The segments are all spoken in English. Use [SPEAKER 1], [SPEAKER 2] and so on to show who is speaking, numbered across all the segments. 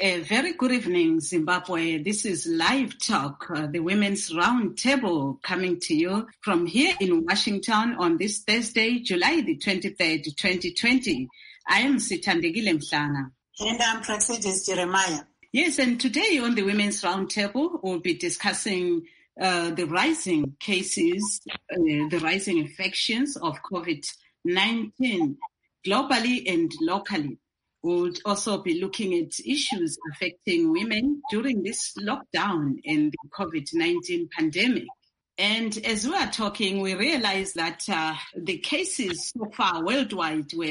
[SPEAKER 1] A very good evening, Zimbabwe. This is Live Talk, the Women's Roundtable, coming to you from here in Washington on this Thursday, July the 23rd, 2020. I am Sithandegile Mhlanga.
[SPEAKER 2] And I'm Praxedis Jeremiah.
[SPEAKER 1] Yes, and today on the Women's Roundtable, we'll be discussing the rising cases, the rising infections of COVID-19 globally and locally. We'll also be looking at issues affecting women during this lockdown and the COVID-19 pandemic. And as we are talking, we realize that the cases so far worldwide were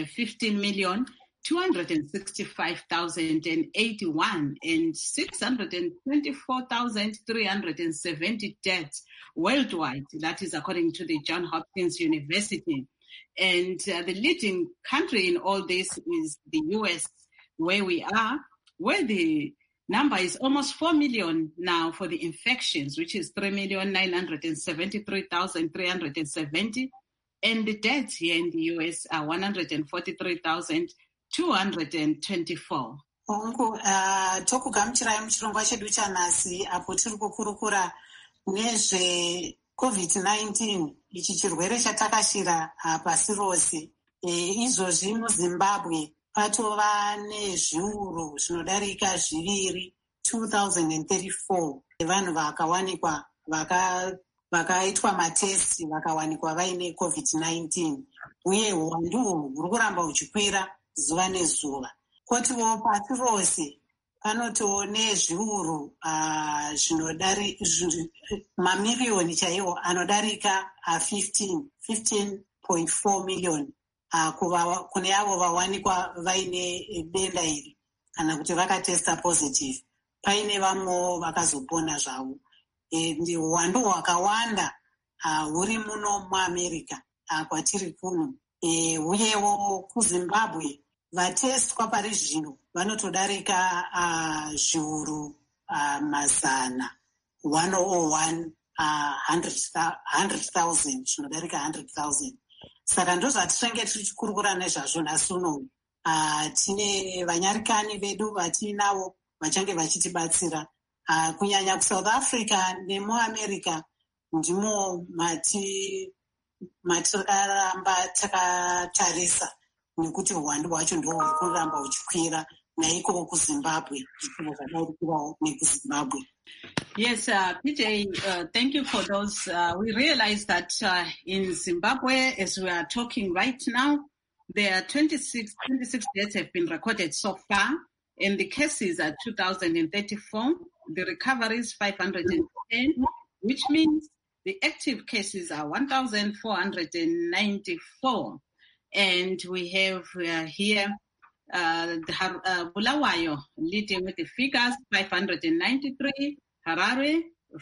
[SPEAKER 1] 15,265,081 and 624,370 deaths worldwide. That is according to the Johns Hopkins University. And the leading country in all this is the U.S., where we are, where the number is almost 4 million now for the infections, which is 3,973,370. And the deaths here in the U.S. are 143,224.
[SPEAKER 2] Tokugamuchirai muchirongwa chedu chanhasi apo tiri kukurukura nezve COVID-19, ichi chirwere chatakashira pasi rose. Izvozvi muZimbabwe patova nezviuru zvinodarika zviviri, 2034, vanhu vakawanikwa vakaitwa matesti vakawanikwa vaine COVID-19, uye uwandu huri kuramba huchikwira zuva nezuva. Kotiwo pasi rose panotiwo nezviuru mamiliyoni chaiwo anodarika 15.4 million kune avo vawanikwa vaine denda iri kana kuti vakatesta positive. Paine vamwewo vakazopona zvavo. Uwandu hwakawanda huri muno muAmerica kwatiri kuno. Uyewo kuZimbabwe vatestwa pari zvino vanotodarika zviuru mazana 101, 100,000, zvinodarika 100,000. Saka ndozvatichange tichikurukura nezvazvo nhasi uno. Tine vanyarikani vedu vatinavo vachange vachitibatsira. Kunyanya kuSouth Africa nemuAmerica ndimo matiraramba takatarisa, nekuti uwandu hwacho ndo huri kuramba huchikwira naiko kuZimbabwe.
[SPEAKER 1] Yes, PJ, thank you for those. We realize that in Zimbabwe, as we are talking right now, there are 26 deaths have been recorded so far, and the cases are 2,034. The recoveries 510, which means the active cases are 1,494. And we have here Bulawayo leading with the figures, 593, Harare,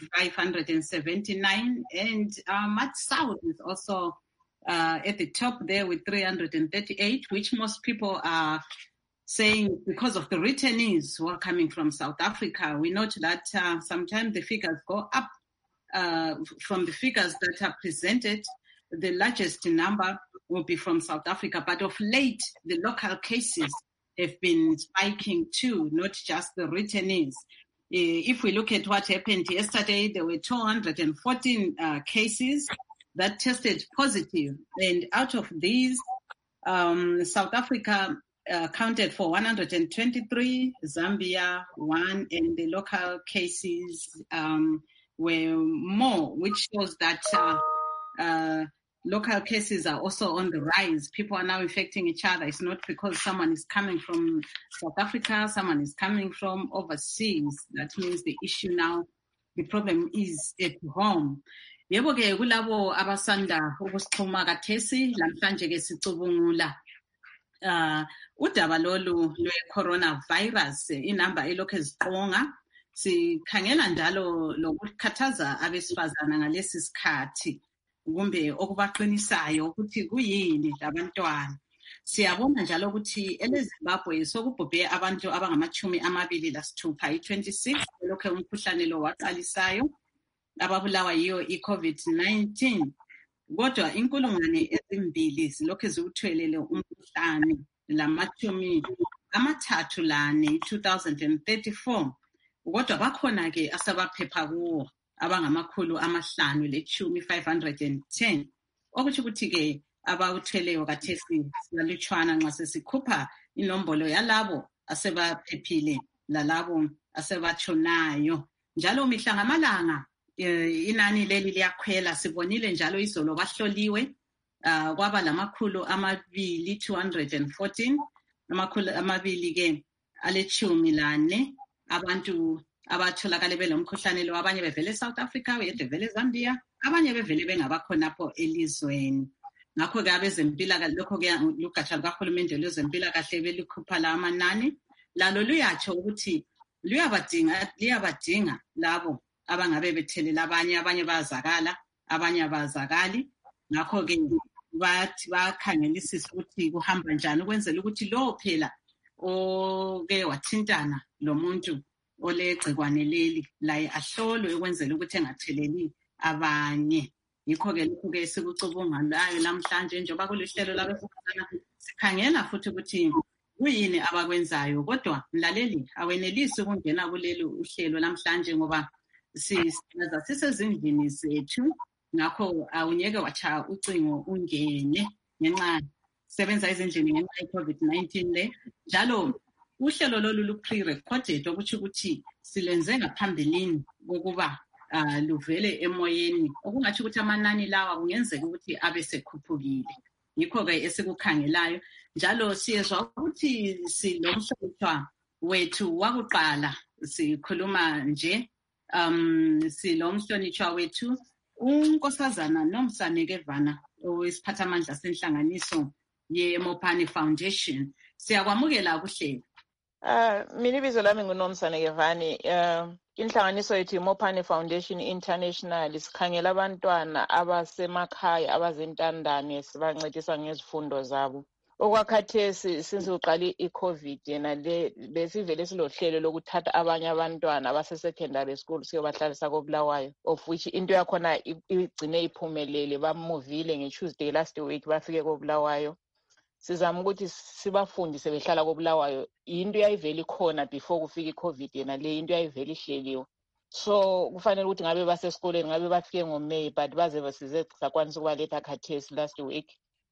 [SPEAKER 1] 579, and Matsau is also at the top there with 338, which most people are saying because of the returnees who are coming from South Africa. We note that sometimes the figures go up from the figures that are presented. The largest number will be from South Africa, but of late, the local cases have been spiking too, not just the returnees. If we look at what happened yesterday, there were 214 cases that tested positive, and out of these, South Africa accounted for 123, Zambia 1, and the local cases were more, which shows that local cases are also on the rise. People are now infecting each other. It's not because someone is coming from South Africa, someone is coming from overseas. That means the issue now, the problem is at home. Yebo ke kulabo abasanda ukusixhuma kathesi lamhlanje ke sicubungula udaba lolu lwe-coronavirus, inamba elokhu eziqonga. Sikhangela njalo lokukhathaza abesifazana ngalesi sikhathi, kumbe okubaqinisayo ukuthi kuyini labantwana. Siyabona njalo ukuthi eleZimbabwe sokubhubhe abantu abangama-26, i-26 lokho umkhuhlane lo waqalisayo, ababulawa yiyo i-COVID-19. Kodwa inkulungwane ezimbili zilokhu ziwuthelele umkhuhlane, amathathu lane 2034 kodwa bakhona-ke asabaphepha kuwo abangamakhulu 510 okuthi ukuthi-ke abawuthweleyo kathesi silalutshwana nxa sesikhupha inombolo yalabo asebaphephile lalabo asebatshonayo njalo mihla ngamalanga inani leli liyakhwela sibonile njalo izolo bahloliwe kwaba lamakhulu 214 amakhulu 2 alechumi lane abantu abatholakale belomkhuhlane lo abanye bevele eSouth Africa bevele eZambia abanye bevele bengabakhonapho elizweni ngakho-ke abezempilakahle lokho-ke lugatsha lukahulumende lwezempilakahle belukhupha la amanani lalo luyatsho ukuthi liyabadinga labo abangabe bethelela abanye bayazakala abanye abazakali ngakho-ke bathi bakhangelisisa ukuthi kuhamba njani ukwenzela ukuthi lowo phela oke wathintana lomuntu olegcikwane leli laye ahlolwe ukwenzela ukuthi engatheleli abanye yikho-ke lokhu-ke sikucubungulayo namhlanje njengoba kuluhlelo labesifazana sikhangela futhi ukuthi kuyini abakwenzayo kodwa mlaleli awenelisi ukungena kuleli uhlelo namhlanje ngoba sisezindlini zethu ngakho awunyeke watsha ucingo ungene ngenxa sebenza ezindlini ngenxa ye-COVID-19 le njalo uhlelo lolu lu-pre-recorded okutsho ukuthi silenze ngaphambilini kokuba luvele emoyeni okungatsho ukuthi amanani lawa kungenzeka ukuthi abe sekhuphukile yikho-ke esikukhangelayo njalo siyezwa ukuthi silomhlonishwa wethu wakuqala sikhuluma nje silomhlonishwa wethu unkosazana Nomsaneke-Vana owesiphathamandla senhlanganiso ye-Mopani Foundation siyakwamukela kuhlelo.
[SPEAKER 3] Mina ibizo lami nguNomsaneke-Vani. Inhlanganiso yethu i-Mopani Foundation International sikhangela abantwana abasemakhaya abazintandane sibancedisa ngezifundo zabo. Okwakhathesi since uqale i-COVID yena besivele silohlelo lokuthatha abanye abantwana abase-secondary school siyobahlalisa koBulawayo of which into yakhona igcine iphumelele bamuvile nge-Tuesday last week bafike koBulawayo. Sizama ukuthi sibafundise behlala koBulawayo into yayivele ikhona before kufika i-COVID yena le into yayivele ihleliwe so kufanele ukuthi ngabe basesikoleni ngabe bafike ngoMay but baze basize sakwanisa ukubaletha khathesi last week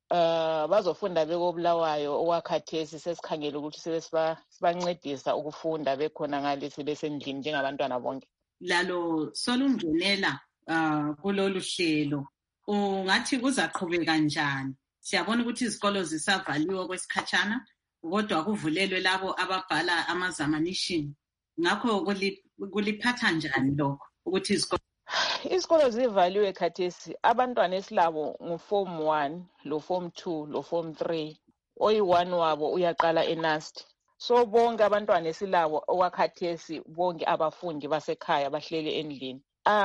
[SPEAKER 3] bazofunda bekoBulawayo okwakhathesi sesikhangela ukuthi sibancedisa ukufunda bekhona ngale sebesendlini njengabantwana bonke
[SPEAKER 1] lalo solungenela kulolu hlelo ungathi kuzaqhubeka njani siyabona ukuthi izikolo zisavaliwe kwesikhatshana kodwa kuvulelwe labo ababhala amazamanishini ngakho kuliphatha njani lokho ukuthi
[SPEAKER 3] izikolo zivaliwe khathesi abantwana esilabo nguform 1 lo form 2 lo form 3 oyi-1 wabo uyaqala eNAST so bonke abantwana esilabo okwakhathesi bonke abafundi basekhaya bahleli endlini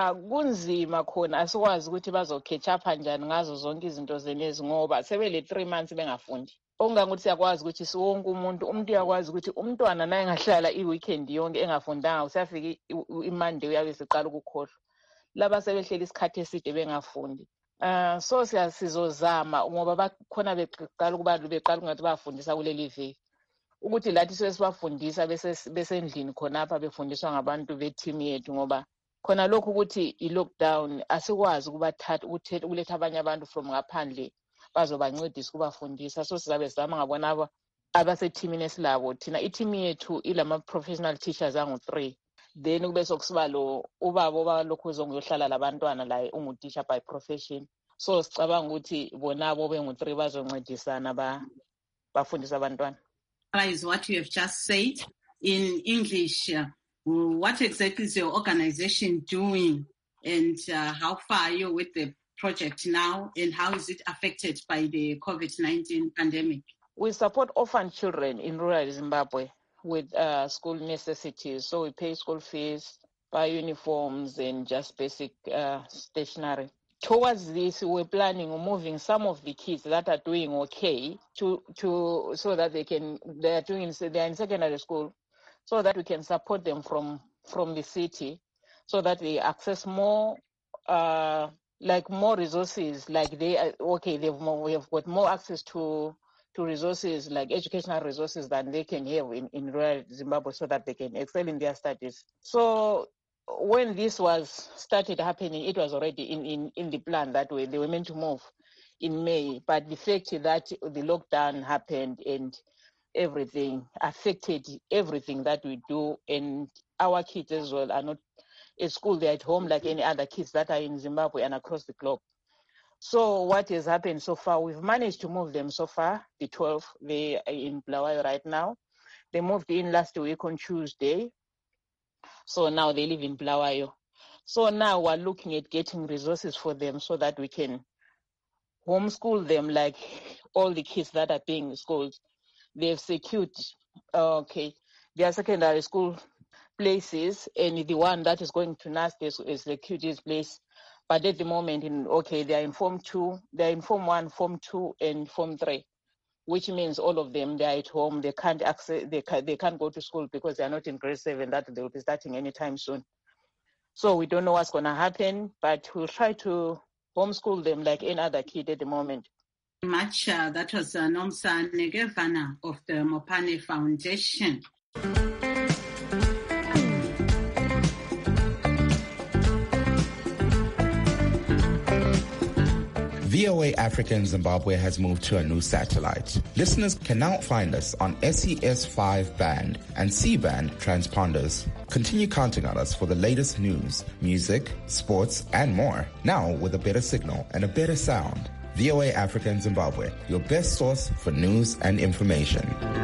[SPEAKER 3] kunzima khona asikwazi ukuthi bazokhethapha njani ngazo zonke izinto zenezi ngoba sebele 3 months bengafundi okungangokuthi siyakwazi ukuthi siwonke umuntu uyakwazi ukuthi umntwana naye engahlala i-weekend yonke engafundanga usiyafika iMonday uyabe seqala ukukhohlwa laba sebehleli isikhathi eside bengafundi so sizozama ngoba bakhona beqala ungathi bayafundisa kuleli viki ukuthi lathi sesibafundisa besendlini khonapha befundiswa ngabantu be-team yethu ngoba khona lokhu ukuthi i-lockdown asikwazi ukuletha abanye abantu from ngaphandle bazobancedisa ukubafundisa so sizabe sizama ngabona abasethimini esilabo thina iteam yethu ilama-professional teachers angu-3 then kube sokusiba ubaba obalokhu uzongiyohlala labantwana laye ungu-teacher by profession so sicabanga ukuthi bonabo bengu-3 bazoncedisana bafundisa abantwana.
[SPEAKER 1] Is what you have just said in English. What exactly is your organization doing and how far are you with the project now and how is it affected by the COVID-19 pandemic?
[SPEAKER 3] We support orphan children in rural Zimbabwe with school necessities. So we pay school fees, buy uniforms and just basic stationery. Towards this, we're planning on moving some of the kids that are doing okay to so that they're in secondary school, so that we can support them from the city, so that they access more more resources. Like we have got more access to to resources like educational resources that they can have in rural Zimbabwe so that they can excel in their studies. So when this was started happening, it was already in the plan that way. They were meant to move in May, but the fact that the lockdown happened and everything affected everything that we do, and our kids as well are not at school, they're at home like any other kids that are in Zimbabwe and across the globe. So what has happened so far, we've managed to move them so far, the 12, they are in Bulawayo right now. They moved in last week on Tuesday. So now they live in Bulawayo. So now we're looking at getting resources for them so that we can homeschool them like all the kids that are being schooled. They've secured, their secondary school places, and the one that is going to NAST is secured his place. But at the moment, they're in Form 2, they're in Form 1, Form 2, and Form 3, which means all of them, they're at home. They can't they can't go to school because they're not in grade 7, that they'll be starting anytime soon. So we don't know what's going to happen, but we'll try to homeschool them like any other kid at the moment.
[SPEAKER 1] Much. That was Nomsa Negevana of the Mopane Foundation.
[SPEAKER 4] VOA Africa in Zimbabwe has moved to a new satellite. Listeners can now find us on SES 5 band and C-band transponders. Continue counting on us for the latest news, music, sports, and more. Now with a better signal and a better sound. VOA Africa in Zimbabwe, your best source for news and information.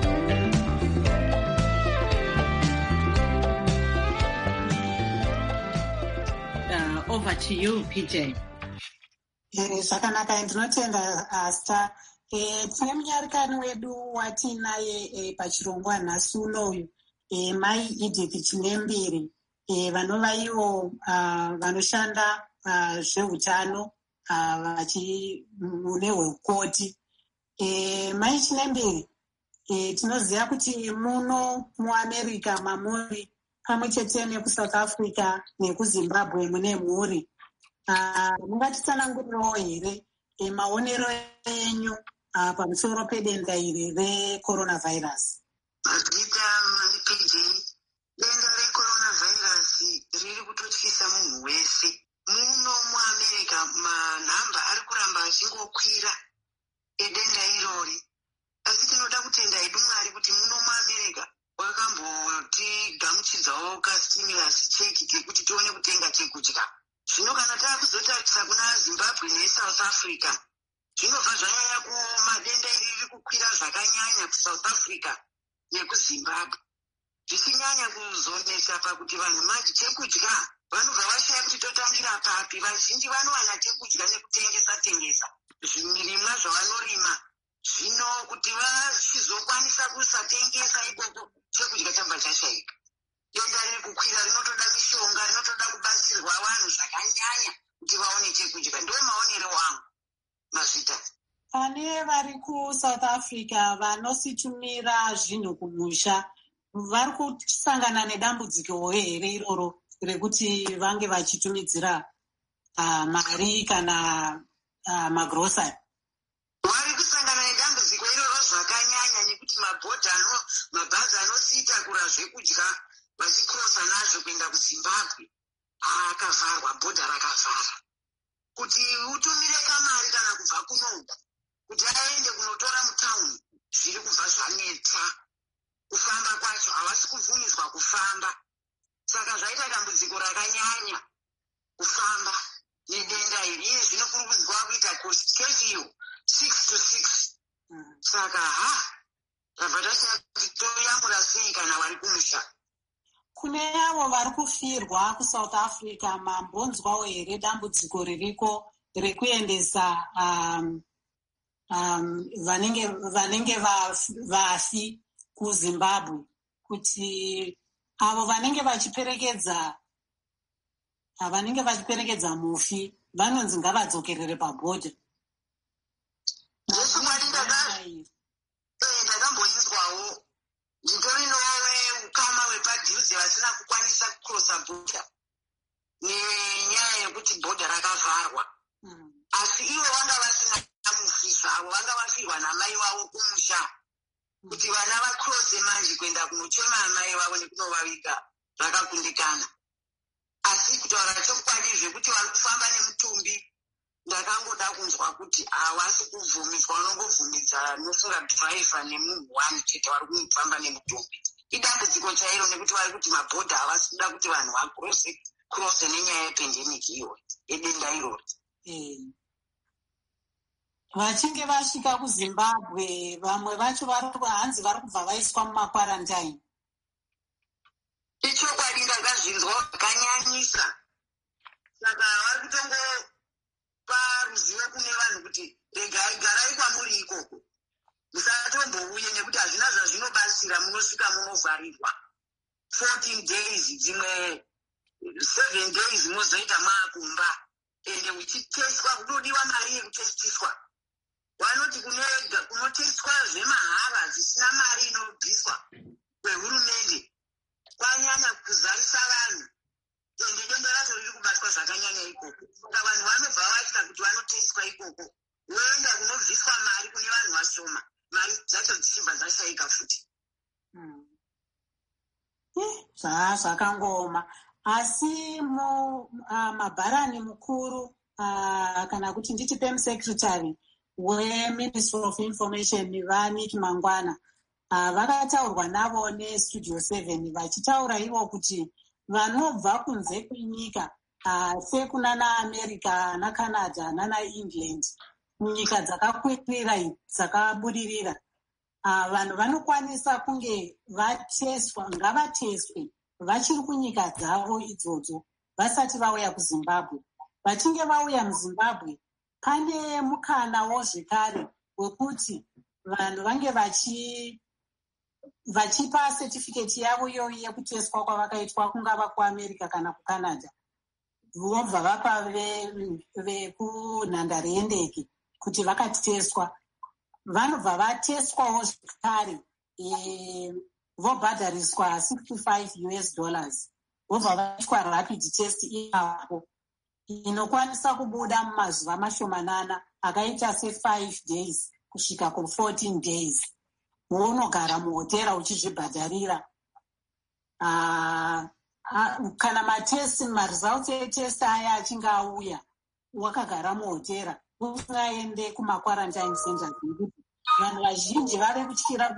[SPEAKER 1] Over to you, PJ.
[SPEAKER 2] Zvakanaka, ndinotenda Asta. Tine munyarikani wedu watinaye pachirongwa nhasi unoyu, mai Edith Chinembiri, vanova ivo vanoshanda zveutano mune hwekoti. Mai Chinembiri, tinoziva kuti muno muAmerica mamuri pamwe chete nekuSouth Africa nekuZimbabwe mune mhuri. Mungatitsanangurirawo here maonero enyu pamusoro pedenda iri recoronavirus?
[SPEAKER 5] Mazita PJ, denda recoronavirus riri kutotyisa munhu wese. Muno muAmerica manhamba ari kuramba achingokwira edenda irori. Asi tinoda kutenda hedu Mwari kuti muno muAmerica wakambotigamuchidzawo kastimulus cheki kekuti tione kutenga chekudya. Zvino kana taakuzotarisa kuna Zimbabwe neSouth Africa, zvinobva zvanyanya madenda riri kukwira zvakanyanya kuSouth Africa nekuZimbabwe. Zvichinyanya kuzonesa pakuti vanhu manje chekudya vanobva vashaya kuti totangira papi. Vazhinji vanowana chekudya nekutengesa zvirimwa zvavanorima. Zvino kuti vachizokwanisa kusatengesa ikoko, chekudya chabva chashayika. Denda riri kukwira rinotoda mishonga, rinotoda kubatsirwa vanhu zvakanyanya kuti vaone chekudya. Ndiwo maonero wangu. Mazvita.
[SPEAKER 2] Pane vari kuSouth Africa vanositumira zvinhu kumusha, vari kusangana nedambudziko here iroro rekuti vange vachitumidzira mari kana magrosari?
[SPEAKER 5] Vari kusangana nedambudziko iroro zvakanyanya nekuti mabhazi anosiitakura zvekudya vachikrosa nazvo kuenda kuZimbabwe akavharwa, bhodha rakavhara. Kuti utumire kamari kana kubva kunoku kuti aende kunotora mutauni, zviri kubva zvanetsa. Kufamba kwacho havasi kubvumidzwa kufamba. Saka zvaita dambudziko rakanyanya kufamba nedenda iri. Iye zvinokurudzirwa kuita curfew 6 to 6. Saka rabva tachati toyamura sei kana vari kumusha.
[SPEAKER 2] Kune avo vari kufirwa kuSouth Africa, mambonzwawo here dambudziko ririko rekuendesa vanenge vafi kuZimbabwe, kuti avo vanenge vachiperekedza mufi vanonzi ngavadzokerere pabhodha.
[SPEAKER 5] Ndakamboinzwawo nditorinowe ukama wepadhuze vasina kukwanisa kukrosa bhodha nenyaya yekuti bhodha rakavharwa. Asi ivo vanga vasina mufi, zvavo, vanga vafirwa namai vavo kumusha, kuti vana vakrose manje kuenda kunochema amai vavo nekunovaviga zvakakundikana. Asi kutaura chokwadi zvekuti vari kufamba nemutumbi, ndakangoda kunzwa kuti havasi kubvumidzwa, unongovhumidza nofunga dhiraivha nemunhu wani chete vari kufamba nemutumbi. Idambudziko chairo nekuti vari kuti mabhodha havasi kuda kuti vanhu vakrose nenyaya yependemiki iyoyo, yedenda irori.
[SPEAKER 2] Vachinge vasvika kuZimbabwe, vamwe vacho hanzi vari kubva vaiswa mumakwarantine.
[SPEAKER 5] Ichokwadi, ndakazvinzwa zvakanyanyisa. Saka vari kutongopa ruzivo kune vanhu kuti regai, garai kwamuri ikoko, musatombouye nekuti hazvina zvazvinobatsira, munosvika munovharirwa 14 days, dzimwe 7 days mozoita maakumba, ende uchitestwa kunodiwa mari yekutestiswa. Vanoti kunotestwa zvemahara zvisina mari inobviswa kwehurumende kwanyanya kuzarisa vanhu, ende denda racho riri kubatwa zvakanyanya ikoko. Saka vanhu vanobva vatya kuti vanotestwa ikoko, voenda kunobviswa mari kune vanhu vashoma, mari dzacho dzichibva dzashayika futi.
[SPEAKER 2] Zvakangoma. Asi mabharani mukuru kana kuti nditi Perm Secretary weMinistry of Information vaNiki Mangwana vakataurwa navo neStudio 7 vachitaura ivo kuti vanobva kunze kwenyika sekunana America naCanada nanaEngland, nyika dzakakwirira dzakabudirira, vanhu vanokwanisa kunge vateswa, ngavateswe vachiri kunyika dzavo idzodzo vasati vauya kuZimbabwe. Vachinge vauya muZimbabwe, pane mukanawo zvekare wekuti vanhu vange vachipa certificate yavo iyoyo yekuteswa kwavakaitwa, kungava kuAmerica kana kuCanada, vobva vapa vekunhandare yendege kuti vakateswa. Vanobva vateswawo zvekare, vobhadhariswa $65, vobva vaitwa rapid test ipapo, inokwanisa kubuda mumazuva mashomanana akaita se5 days kusvika ku14 days. Unogara muhotera uchizvibhadharira. Kana maresults etest aya achinge auya, wakagara muhotera usingaende kumakwarantine centers, nekuti vanhu vazhinji vari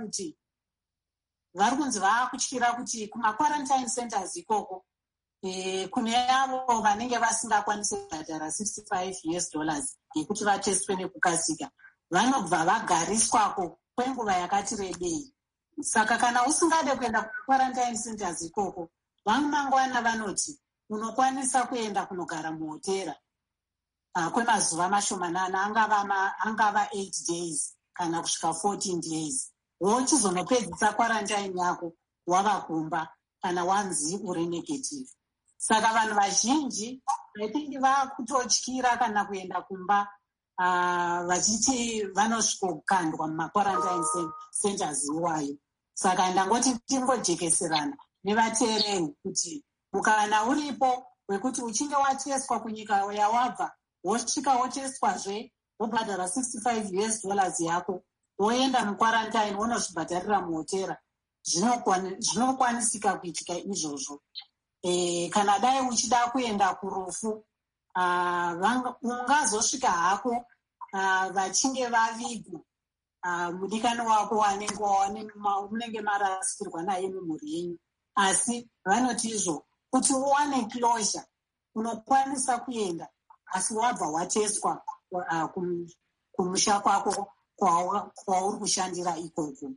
[SPEAKER 2] kunzi vaakutyira kuti kumakwarantine centers ikoko kune avo vanenge vasingakwanisi kubhadhara $65 yekuti vatestwe nekukasika, vanobva vagariswako kwenguva yakati rebei. Saka kana usingade kuenda kumakwarantine centers ikoko, vamangwana vanoti unokwanisa kuenda kunogara muhotera kwemazuva mashomanana, angava 8 days kana kusvika 14 days. Wochizonopedzisa quarantine yako wavakumba kana wanzi uri negative. Saka vanhu vazhinji vatingi vakutotyira kana kuenda kumba, vachiti vanosvikokandwa mumakwarantine centers iwayo. Saka ndangoti tingojekeserana nevateereri kuti mukana uripo wekuti uchinge wateswa kunyika yawabva, wosvika woteswazve, wobhadhara $65 yako, woenda mukwarantine, wonozvibhadharira muhotera. Zvinokwanisika kuitika izvozvo. Kana dai uchida kuenda kurufu, ungazosvika hako vachinge vavigwa mudikani wako munenge marasikirwa naye mumhuri yenyu. Asi vanoti izvo kuti uwane closure unokwanisa kuenda, asi wabva wateswa kumusha kwako kwauri kushandira ikoko.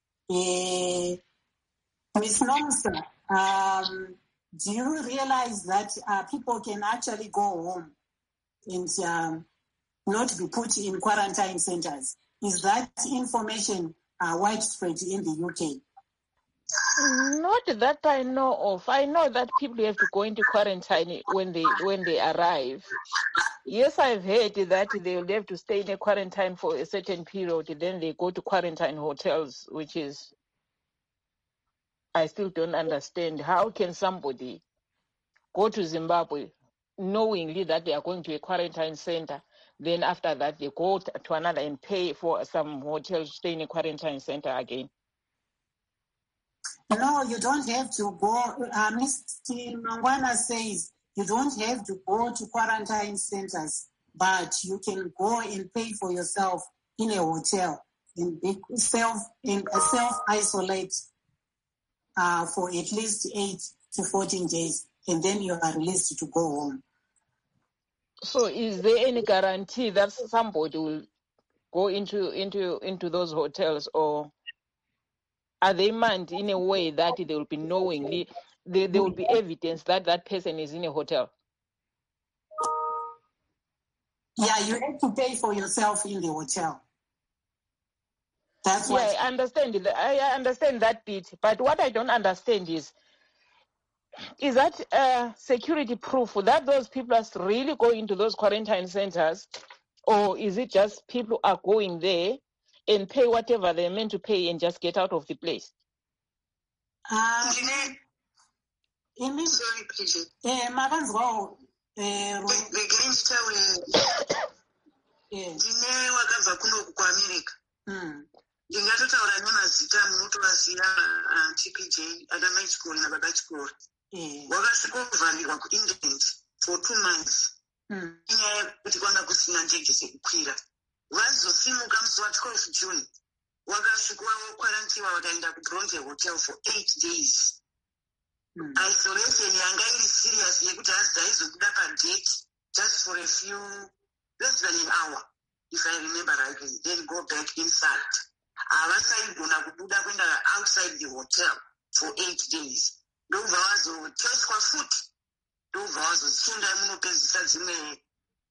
[SPEAKER 2] Ms. Nomsa, do you realize that people can actually go home and not be put in quarantine centers? Is that information widespread in the UK?
[SPEAKER 3] Not that I know of. I know that people have to go into quarantine when they arrive. Yes, I've heard that they'll have to stay in a quarantine for a certain period, then they go to quarantine hotels, which is, I still don't understand. How can somebody go to Zimbabwe knowingly that they are going to a quarantine center, Then after that, they go to another and pay for some hotel, stay in a quarantine center again.
[SPEAKER 2] No, you don't have to go. Mr. Mangwana says you don't have to go to quarantine centers, but you can go and pay for yourself in a hotel and self-isolate for at least 8 to 14 days, and then you are released to go home.
[SPEAKER 3] So is there any guarantee that somebody will go into those hotels, or are they manned in a way that they will be knowingly, there will be evidence that that person is in a hotel?
[SPEAKER 2] Yeah, you have to pay for yourself in the hotel. That's
[SPEAKER 3] I understand. I understand that bit, but what I don't understand is that security proof that those people are really going to those quarantine centers, or is it just people are going there and pay whatever they're meant to pay and just get out of the place?
[SPEAKER 5] Sorry, please. Ndine wakabva kunoku kuAmerica. Ndingatotaura nemazita munotovaziva TPJ, Adama Chikori naBaba Chikori. Wakasvika kuvharirwa kuEngland for 2 months. Inyaya yekuti kwanga kusina ndege dzekukwira. Vazosimuka musi wa12 June. Wakasvika wakwarantiwa wakaenda kuBronte Hotel for 8 days. Isolation yanga iri serious yekuti haizobuda padate just for a few, less than an hour, if I remember rightly, then go back inside. Havasaigona kubuda kuenda outside the hotel for 8 days. Ndobva vazoteswa futi. Ndobva vazosunda munopedzisa dzimwe,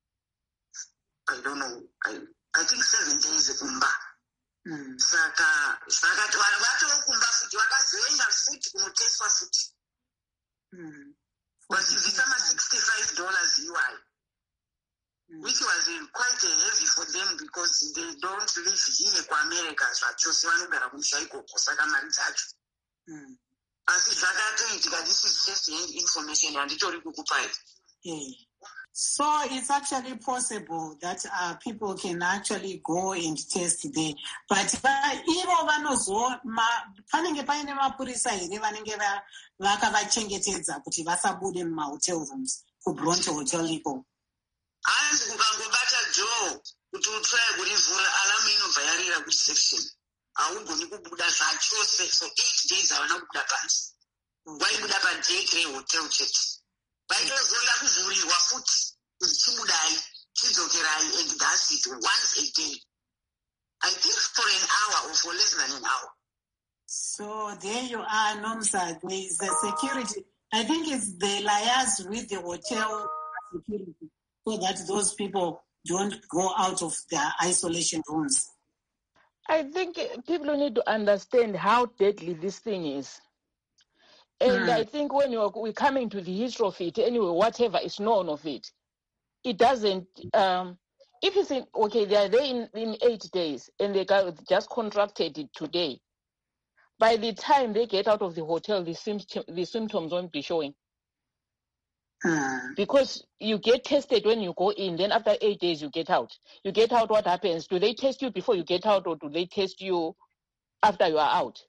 [SPEAKER 5] I don't know, I think 7 days kumba. Saka zvakati vanhu vatokumba futi vakazoenda futi kunoteswa futi. Vachibvisa $65 iwayo, which was quite heavy for them because they don't live here kuAmerica zvachose, vanogara kumusha ikoko, saka mari dzacho. Asi zvakatoitika, this is just hand information handitori kukupai.
[SPEAKER 2] So it's actually possible that people can actually go and test there. But ivo panenge paine mapurisa here vanenge vakavachengetedza kuti vasabude mumahotel rooms kuBronte Hotel iko.
[SPEAKER 5] Hanzi kukangobata Joe kuti utry kurivhura alamu inobva yarira kuti section. Haugoni kubuda zvachose for 8 days havana kubuda pansi. Vaibuda padate rehotel chete. Vaitozoda kuvhurirwa futi kuti chibudai chidzokerai, and that's it, once a day. I think for an hour or for less than an hour.
[SPEAKER 2] So there you are, Nomsa. There is the security. I think it's the liars with the hotel security so that those people don't go out of their isolation rooms.
[SPEAKER 3] I think people need to understand how deadly this thing is. And I think when we're coming to the history of it, anyway, whatever is known of it, it doesn't, if you think, okay, they are there in 8 days and they just contracted it today, by the time they get out of the hotel, the symptoms won't be showing. Because you get tested when you go in, then after 8 days you get out. You get out, what happens? Do they test you before you get out, or do they test you after you are out?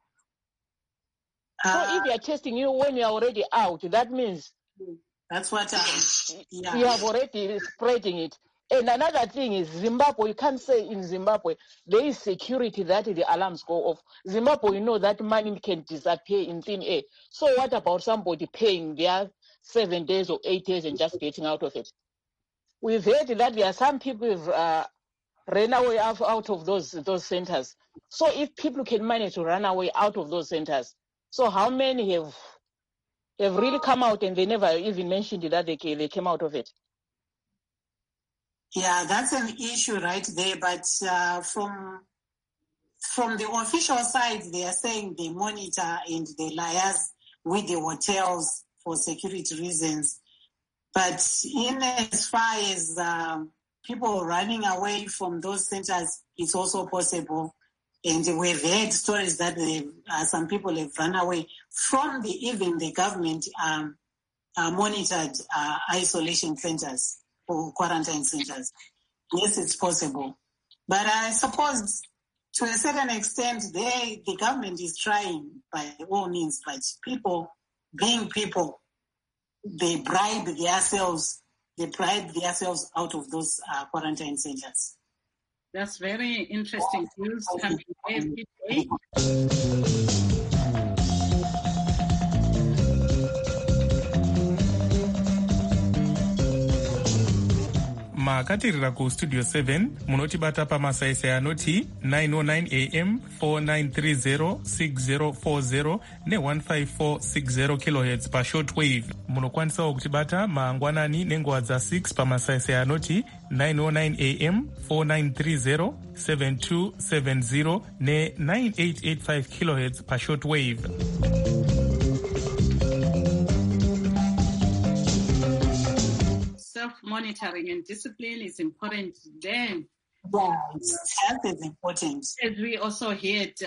[SPEAKER 3] So if they are testing you when you are already out, that means
[SPEAKER 2] that's what
[SPEAKER 3] you have already spreading it. And another thing is Zimbabwe. You can't say in Zimbabwe there is security that the alarms go off. Zimbabwe, you know that money can disappear in thin air. So what about somebody paying their 7 days or 8 days and just getting out of it? We've heard that there are some people who've ran away out of those centers. So if people can manage to run away out of those centers, so how many have really come out and they never even mentioned that they came out of it?
[SPEAKER 2] Yeah, that's an issue right there. But from the official side, they are saying they monitor and they liaise with the hotels for security reasons. But in as far as people running away from those centers, it's also possible. And we've heard stories that some people have run away from even the government monitored isolation centers or quarantine centers. Yes, it's possible. But I suppose to a certain extent, the government is trying by all means, but people, being people, they bribe themselves out of those quarantine centers.
[SPEAKER 1] That's very interesting news coming every day.
[SPEAKER 6] makatirira kustudio 7 munotibata pamasaisai anoti 909 am 4930 6040 ne15460 kHz pashortwave. Munokwanisawo kutibata mangwanani nenguva dza6 pamasaisai anoti 909 am 4930 7270 ne9885 kHz pashortwave.
[SPEAKER 1] Self-monitoring and discipline is important then.
[SPEAKER 2] Yeah, health is important.
[SPEAKER 1] As we also heard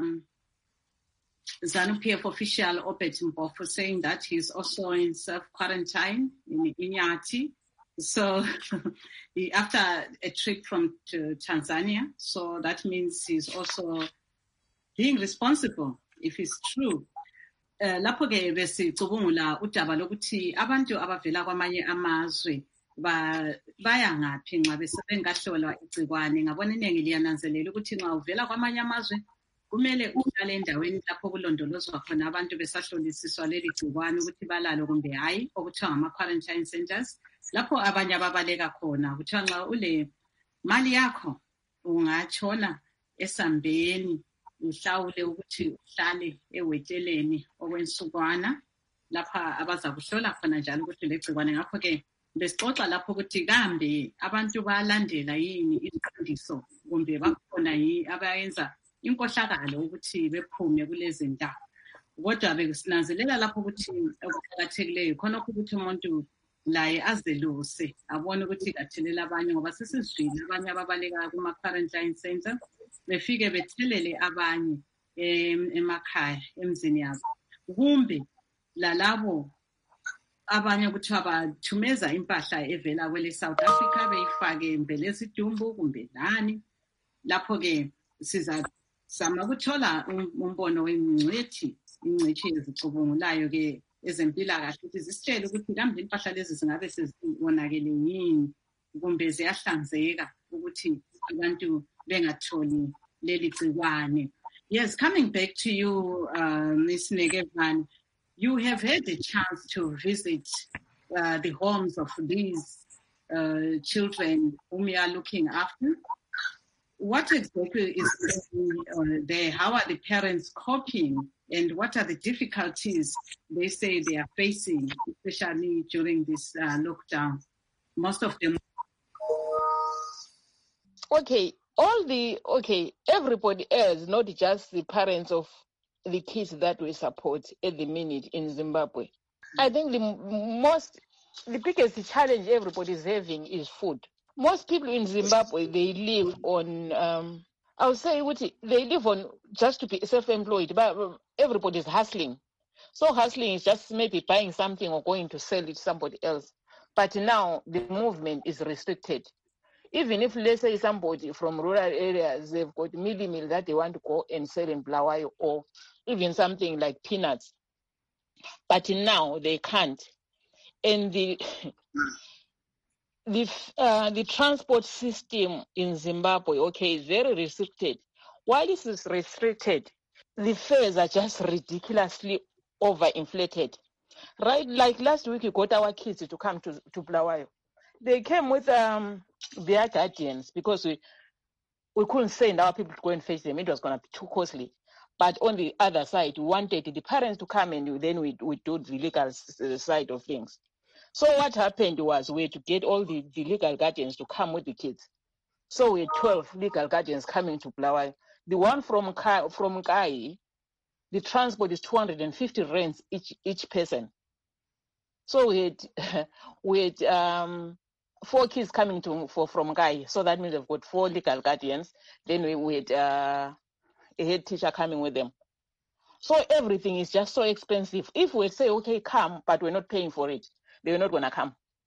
[SPEAKER 1] ZANU-PF official Obed Mpofu saying that he's also in self-quarantine in Inyati. So after a trip to Tanzania, so that means he's also being responsible, if it's true. Lapho ke besicubungula udaba lokuthi abantu abavela kwamanye amazwe baya ngaphi nxa besengahlolwa igcikwane. Ngabona iningi liyananzelela ukuthi nxa uvela kwamanye amazwe kumele uhlale endaweni lapho kulondolozwa khona abantu besahlolisiswa leli gcikwane ukuthi balalo kumbe hayi, okuthiwa ngama-quarantine centers, lapho abanye ababaleka khona. Kuthiwa nxa ule mali yakho ungatshona esambeni uhlawule ukuthi uhlale eweteleni okwensukwana lapha abazakuhlola khona njalo ukuthi legcikwane. Ngakho-ke besixoxa lapho ukuthi kambe abantu balandela yini iziqondiso kumbe bakhona abayenza inkohlakalo ukuthi bephume kulezi ndawo. Kodwa besinanzelela lapho ukuthi okuqakathekileyo khonokho ukuthi umuntu laye azeluse abone ukuthi kathelela abanye, ngoba sesizwile abanye ababaleka kuma-quarantine center befike bethelele abanye emakhaya emzini yabo, kumbe lalabo abanye kuthiwa bathumeza impahla evela kwele South Africa beyifake mbelezi idumbu kumbe nani. Lapho-ke sizama ukuthola umbono wengcwethi ezicubungulayo-ke ezempilakahle ukuthi zisitshele ukuthi kambe impahla lezi zingabe sezibonakele yini kumbe ziyahlanzeka ukuthi abantu bengatholi leli gcikwane. Yes, coming back to you, Ms. Negevan, you have had a chance to visit the homes of these children whom you are looking after. What exactly is there? How are the parents coping? And what are the difficulties they say they are facing, especially during this lockdown? Most of them.
[SPEAKER 3] Everybody else, not just the parents of the kids that we support at the minute in Zimbabwe. I think the biggest challenge everybody is having is food. Most people in Zimbabwe, they live on, I would say, they live on just to be self-employed, but everybody's hustling. So hustling is just maybe buying something or going to sell it to somebody else. But now the movement is restricted. Even if, let's say, somebody from rural areas, they've got meal that they want to go and sell in Bulawayo, or even something like peanuts. But now they can't. And the transport system in Zimbabwe, is very restricted. While this is restricted, the fares are just ridiculously overinflated. Right, like last week, we got our kids to come to Bulawayo. They came with their guardians because we couldn't send our people to go and fetch them. It was going to be too costly. But on the other side, we wanted the parents to come and then we do the legal side of things. So what happened was we had to get all the legal guardians to come with the kids. So we had 12 legal guardians coming to Bulawayo. The one from Kai, the transport is 250 rands each person. So we had 4 kids coming from Kai. So that means they've got 4 legal guardians. Then we had a head teacher coming with them. So everything is just so expensive. If we say, okay, come, but we're not paying for it, they're not going to come.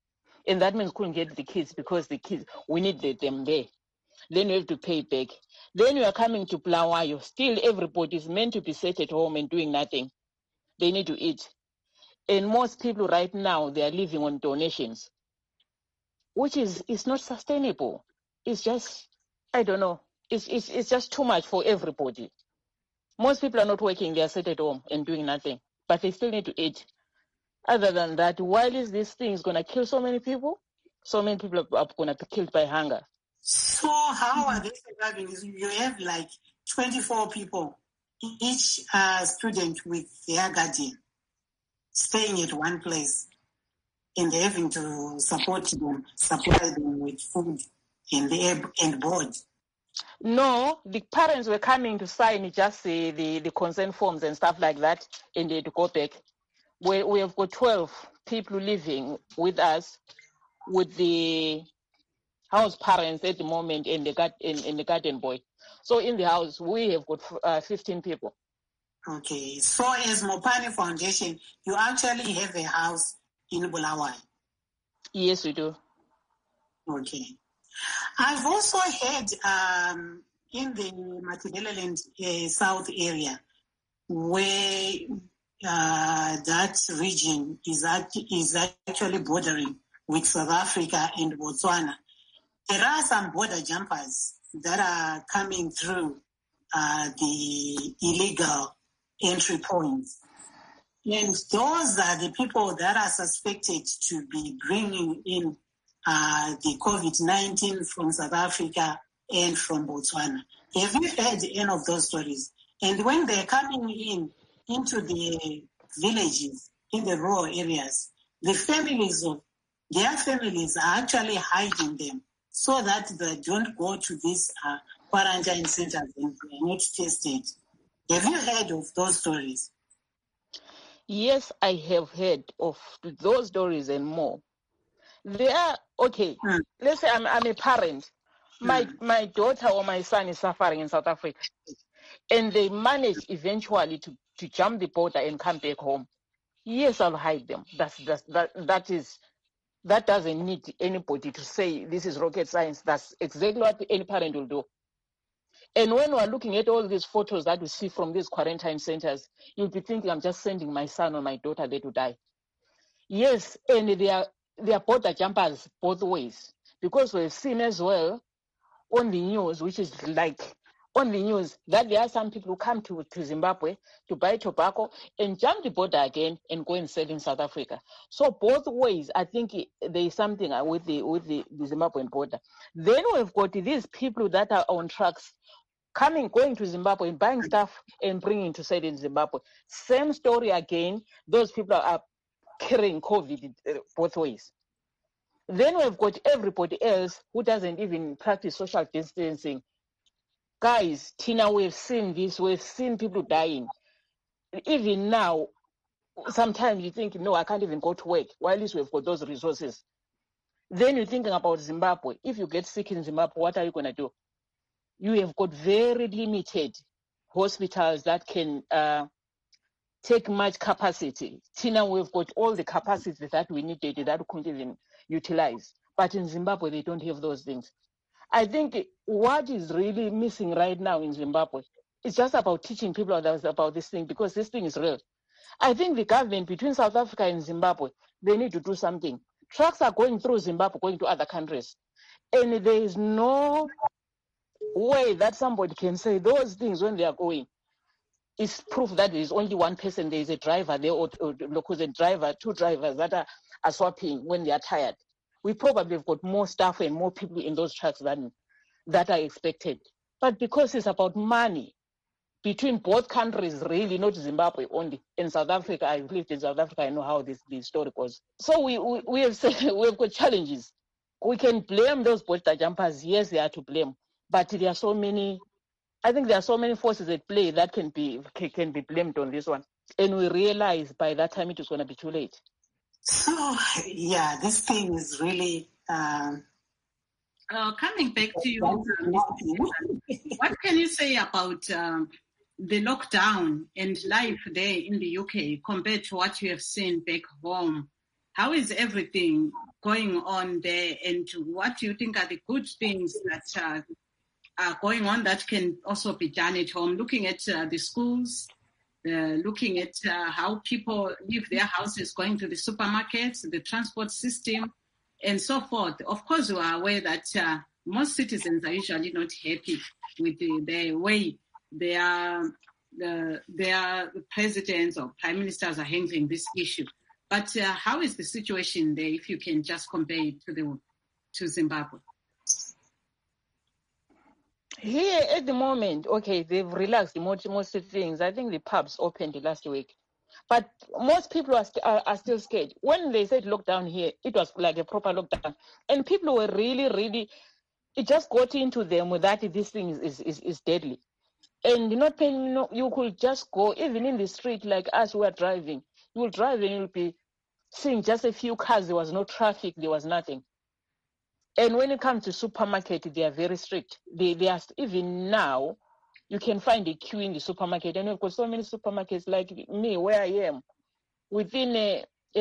[SPEAKER 3] And that means couldn't get the kids because the kids, we needed them there. Then you have to pay back. Then you are coming to Bulawayo. Still, everybody is meant to be sat at home and doing nothing. They need to eat. And most people right now, they are living on donations, which is not sustainable. It's just, I don't know. It's just too much for everybody. Most people are not working. They are sat at home and doing nothing. But they still need to eat. Other than that, while is this thing is going to kill so many people are going to be killed by hunger.
[SPEAKER 2] So how are they surviving? You have like 24 people, each student with their guardian, staying at one place, and they're having to supply them with food and board.
[SPEAKER 3] No, the parents were coming to sign just the consent forms and stuff like that, and they had to go back. We have got 12 people living with us, with the house parents at the moment and the garden boy. So in the house, we have got 15 people.
[SPEAKER 2] Okay. So as Mopani Foundation, you actually have a house in Bulawayo?
[SPEAKER 3] Yes, we do.
[SPEAKER 2] Okay. I've also heard in the Matabeleland South area, where that region is actually bordering with South Africa and Botswana. There are some border jumpers that are coming through the illegal entry points. And those are the people that are suspected to be bringing in the COVID-19 from South Africa and from Botswana. Have you heard any of those stories? And when they're coming into the villages, in the rural areas, their families are actually hiding them so that they don't go to these quarantine centers and they are not tested. Have you heard of those stories?
[SPEAKER 3] Yes, I have heard of those stories and more. They are, okay, let's say I'm a parent. My daughter or my son is suffering in South Africa. And they manage eventually to jump the border and come back home. Yes, I'll hide them. That doesn't need anybody to say this is rocket science. That's exactly what any parent will do. And when we're looking at all these photos that we see from these quarantine centers, you'll be thinking, I'm just sending my son or my daughter there to die. Yes, and they are border jumpers both ways. Because we've seen as well on the news, which is like on the news, that there are some people who come to Zimbabwe to buy tobacco and jump the border again and go and sell in South Africa. So both ways, I think there is something with the Zimbabwean border. Then we've got these people that are on trucks going to Zimbabwe and buying stuff and bringing to sell in Zimbabwe. Same story again. Those people are carrying COVID both ways. Then we've got everybody else who doesn't even practice social distancing. Guys, Tina, we've seen this. We've seen people dying. Even now, sometimes you think, no, I can't even go to work. While at least we've got those resources. Then you're thinking about Zimbabwe. If you get sick in Zimbabwe, what are you going to do? You have got very limited hospitals that can take much capacity. Tina, we've got all the capacity that we needed that we couldn't even utilize. But in Zimbabwe, they don't have those things. I think what is really missing right now in Zimbabwe is just about teaching people about this thing, because this thing is real. I think the government between South Africa and Zimbabwe, they need to do something. Trucks are going through Zimbabwe, going to other countries. And there is no way that somebody can say those things when they are going. It's proof that there is only one person, there is a driver there, or two drivers that are swapping when they are tired. We probably have got more staff and more people in those trucks than that are expected. But because it's about money between both countries, really, not Zimbabwe only. In South Africa, I've lived in South Africa, I know how this story goes. So we have got challenges. We can blame those border jumpers. Yes, they are to blame. But there are so many, I think there are so many forces at play that can be blamed on this one. And we realize by that time it is going to be too late.
[SPEAKER 2] So, yeah, this thing is really...
[SPEAKER 1] coming back to you, what can you say about the lockdown and life there in the UK compared to what you have seen back home? How is everything? going on there, and what do you think are the good things that are going on that can also be done at home? Looking at the schools, looking at how people leave their houses, going to the supermarkets, the transport system, and so forth. Of course, we are aware that most citizens are usually not happy with the way their presidents or prime ministers are handling this issue. But how is the situation there, if you can just compare it to Zimbabwe?
[SPEAKER 3] Here at the moment, okay, they've relaxed most things. I think the pubs opened last week. But most people are still scared. When they said lockdown here, it was like a proper lockdown. And people were really, it just got into them that this thing is deadly. And you could just go, even in the street like us who are driving. You will drive and you'll be seeing just a few cars. There was no traffic. There was nothing. And when it comes to supermarket, they are very strict. They are, even now, you can find a queue in the supermarket. And we've got so many supermarkets like me, where I am. Within a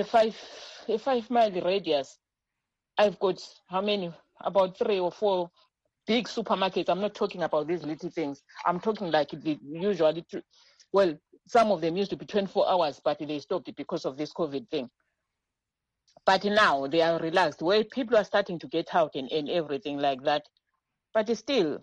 [SPEAKER 3] 5 mile radius, I've got how many? About 3 or 4 big supermarkets. I'm not talking about these little things. I'm talking like the usual. Well, some of them used to be 24 hours, but they stopped it because of this COVID thing. But now they are relaxed, where people are starting to get out and everything like that. But still,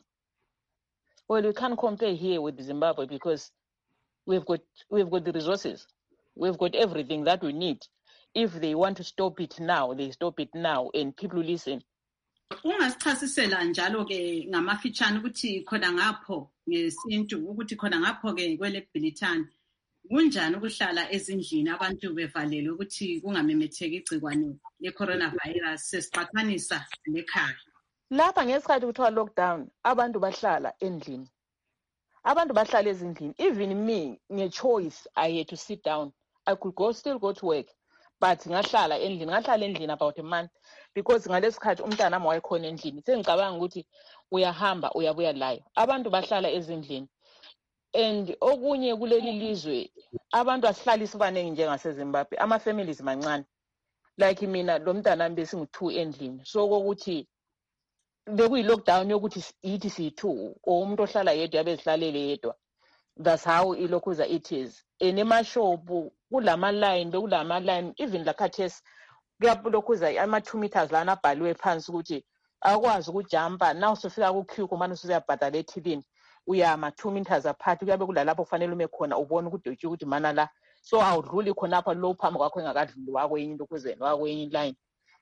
[SPEAKER 3] well, we can't compare here with Zimbabwe because we've got the resources. We've got everything that we need. If they want to stop it now, they stop it now, and people listen.
[SPEAKER 1] Ungasichasisela njalo ke ngamafitshane ukuthi khona ngapho ngesintu ukuthi khona ngapho ke kwele Bhilitane kunjani ukuhlala ezindlini abantu bevalelwe ukuthi kungamemetheki igcikwane le-coronavirus sesiqhathanisa lekhaya.
[SPEAKER 3] Lapha ngesikhathi kuthiwa lockdown, abantu bahlala endlini. Abantu bahlala ezindlini. Even me, nge-choice, I had to sit down. I could still go to work, but ngahlala endlini about a month because ngalesikhathi umntana wami wayekhona endlini. Sengicabanga ukuthi uyahamba uyabuya layo. Abantu bahlala ezindlini. And okunye kuleli lizwe abantu asihlali sibanengi njengaseZimbabwe, ama-families mancane. Like mina lo mntana wami besingu-2 endlini. So kokuthi bekuyi-lockdown yokuthi yithi siyi-2 or umuntu ohlala yedwa abezihlalele yedwa. That's how ilokhuza it is. And emashopu kulama-line, even lakhathesi kuyalokhuza ama-2 meters lana abhaliwe phansi ukuthi akwazi ukujampa. Now sofika ku-queue kumane usuyabhadala ethilini. Uyama 2 meters apart, kuyabe kulalapho kufanele ume khona ubone ukudwetshwa ukuthi mana la. So awudluli khonapha lo phambi kwakho engakadluli wakwenye into kuze wakwenye line.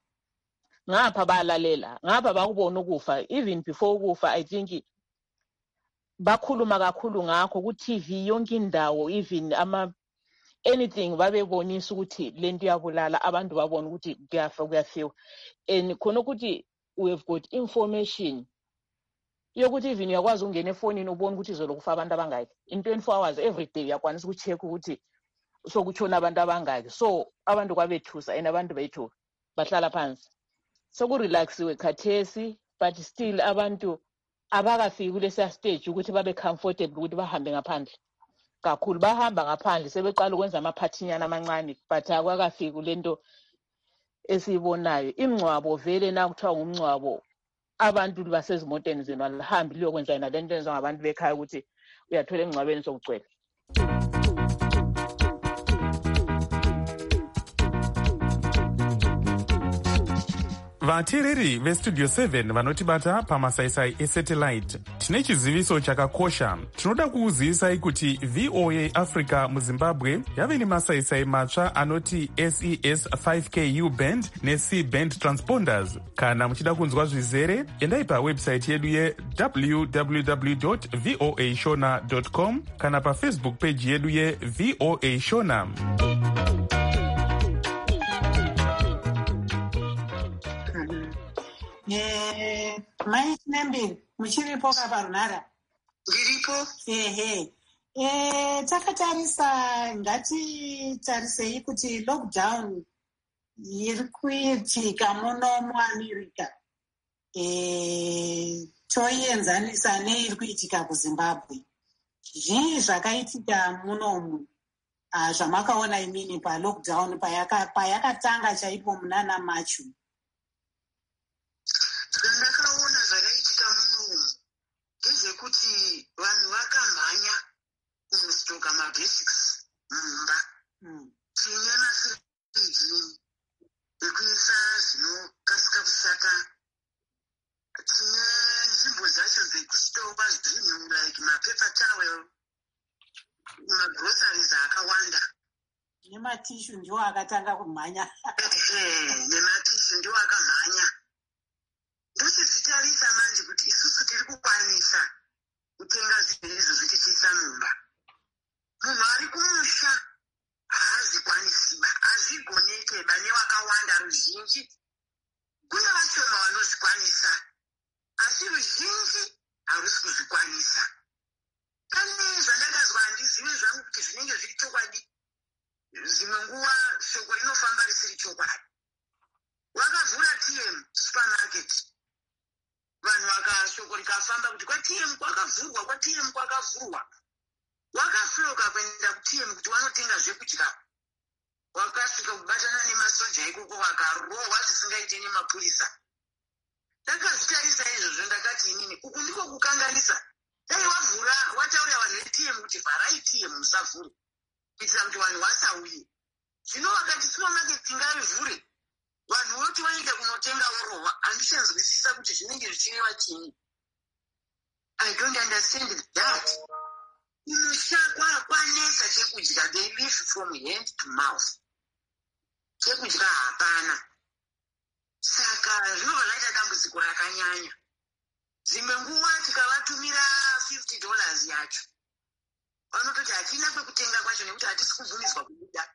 [SPEAKER 3] Ngapha bayalalela, ngapha bakubona ukufa. Even before ukufa, I think bakhuluma kakhulu ngakho ku-TV yonke indawo, even anything babebonisa ukuthi lento iyabulala, abantu babona ukuthi kuyafiwa. And khona ukuthi we have got information yokuthi even uyakwazi ungena efonini ubone ukuthi izolo kufa abantu abangaki. In 24 hours every day uyakwanisa ukucheck ukuthi sokutshona abantu abangaki. So abantu kwabethusa and abantu bethu bahlala phansi. So kurelaxiwe khathesi, but still abantu abakafiki kulesiya stage ukuthi babe comfortable ukuthi bahambe ngaphandle. Kakhulu bahamba ngaphandle sebeqala ukwenza amaphathinyana amancane, but akwakafiki kulento esiyibonayo. Imncwabo vele na kuthiwa ngumncwabo, abantu basezimoteni zenu alihambi liyokwenza yena lento enziwa ngabantu bekhaya ukuthi uyathola emngcwabeni sokugcwele.
[SPEAKER 6] vateereri vestudio 7 vanotibata pamasaisai esatellite, tine chiziviso chakakosha. Tinoda kukuzivisai kuti VOA Africa muZimbabwe yave nemasaisai matsva anoti SES 5K U-band neC-band transponders. Kana muchida kunzwa zvizere, endai pawebsite yedu ye.www.voashona.com kana pafacebook page yedu ye-VOA Shona.
[SPEAKER 2] Mai Nembin, muchiripo kaparunhara?
[SPEAKER 5] Ndiripo.
[SPEAKER 2] Takatarisa ngatitarisei kuti lockdown iri kuitika muno muAmerica. Toienzanisa neiri kuitika kuZimbabwe. Zvii zvakaitika munomu zvamakaona imini palockdown payakatanga chaipo munana Machu.
[SPEAKER 5] vanhu vakamhanya kunostoka mabasics mumba. Tine mafiriji ekuisa zvinokasika kushata. Tine nzvimbo dzacho dzekustowa zvinhu like mapepa towel, magroceries akawanda.
[SPEAKER 2] Nematishu ndiwo akatanga kumhanya.
[SPEAKER 5] Nematishu ndiwo akamhanya. Ndochizvitarisa manje kuti isusu tiri kukwanisa kutenga zvinhu izvozvi tichiisa mumba. Munhu ari kumusha haazvikwanisiba, hazvigonekeba nevakawanda ruzhinji. Kune vashoma vanozvikwanisa, asi ruzhinji harusi kuzvikwanisa. Pane zvandakazwa handizive zvangu kuti zvinenge zviri chokwadi. Zvimwe nguva shoko rinofamba risiri chokwadi. Wakavhura TM supermarket, vanhu shoko rikafamba kuti kwaTM kwakavhurwa, kwaTM kwakavhurwa. Wakafloka kuenda kuTM kuti wanotenga zvekudya. Wakasvika kubatana nemasoja ikoko wakarohwa zvisingaite nemapurisa. Ndakazvitarisa izvozvo ndakati inini uku ndiko kukanganisa. Dai wavhura wataurira vanhu veTM kuti vharai TM musavhure kuitira kuti vanhu vasauye. Zvino wakati supermarket ngarivhure, vanhu voti vaenda kunotenga vorohwa. Handichanzwisisa kuti zvinenge zvichireva chini. I don't understand that. Kumusha kwanesa chekudya, they live from hand to mouth. Chekudya hapana. Saka zvinobva zvaita dambudziko rakanyanya. Dzimwe nguva tikavatumira $50 yacho, vanototi hatina kwekutenga kwacho nekuti hatisi kubvumidzwa kubuda.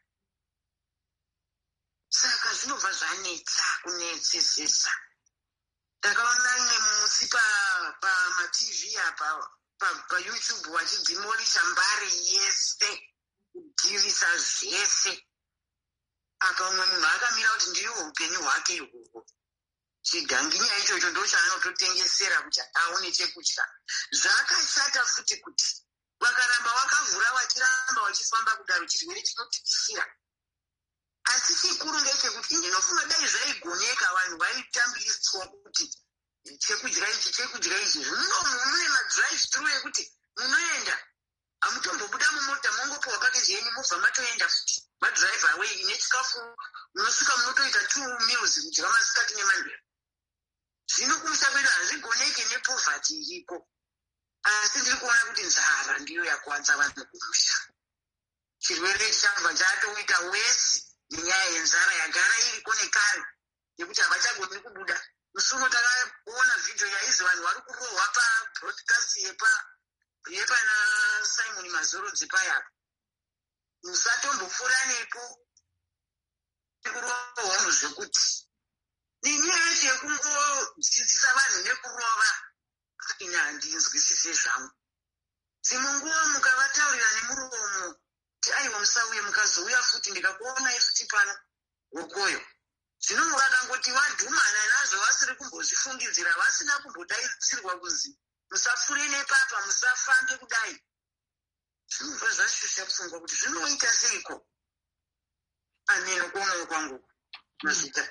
[SPEAKER 5] Saka zvinobva zvanetsa kunetsesesa. Ndakaona imwe musi pamaTV apa paYouTube vachidhimorisha mbare yese, kudhirisa zvese. Apa umwe munhu akamira kuti ndiyo upenyu hwake ihwohwo. Chiganginya ichocho ndochaanototengesera kuti aone chekudya. Zvakashata futi kuti vakaramba vakavhura vachiramba vachifamba kudaro chirwere chinotikishira. Asi chikuru ngechekuti ndinofunga dai zvaigoneka vanhu vaitambiriswa kuti chekudya ichi. Mune madrive through ekuti munoenda hamutombobuda mumota mongopiwa pakeji yenyu mobva matoenda futi. Madrive away nechikafu munosvika munotoita 2 meals kudya masikati nemanheru. Zvino kumusha kwedu hazvigoneke nepovhati iriko. Asi ndiri kuona kuti nzara ndiyo yakuwadza vanhu kumusha. Chirwere chabva chatoita wesi nenyaya yenzara yagara iriko nekare nekuti havachagoni kubuda. Musi uno takaona vhidhiyo yaizi vanhu vari kurohwa pabroadcast yepana Simon Mazorodzi paya. Musatombopfuura nepo kurohwa zvekuti nenyaya yacho yekungodzidzisa vanhu nekurova ina handinzwisise zvangu. Dzimwe nguva mukavataurira nemuromo kuti aiwa musauye mukazouya futi ndikakuonai futi pano wokoyo. Zvino vakangoti vadhumana nazvo vasiri kumbozvifungidzira, vasina kumbodaidzirwa kuzi musapfuure nepapa, musafambe kudai. Zvinobva zvashusha pfungwa kuti zvinoita seiko. Aneno kuonawo kwangu mazvita.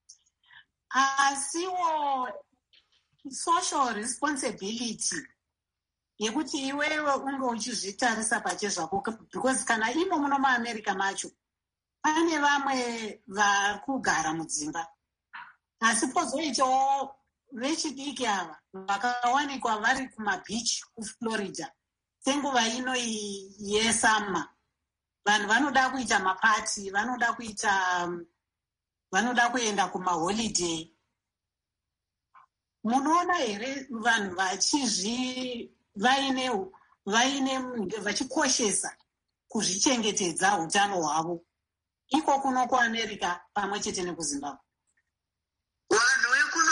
[SPEAKER 2] Asiwo social responsibility yekuti iwewe unge uchizvitarisa pache zvako, because kana imo muno muAmerica macho pane vamwe vari kugara mudzimba, asi pozoitawo vechidiki ava vakawanikwa vari kumabhichi kuFlorida senguva ino yesama. Vanhu vanoda kuita mapati, vanoda kuenda kumaholiday. Munoona here vanhu vachikoshesa kuzvichengetedza utano hwavo iko kuno kuAmerica pamwe chete nekuZimbabwe?
[SPEAKER 5] Vanhu vekuno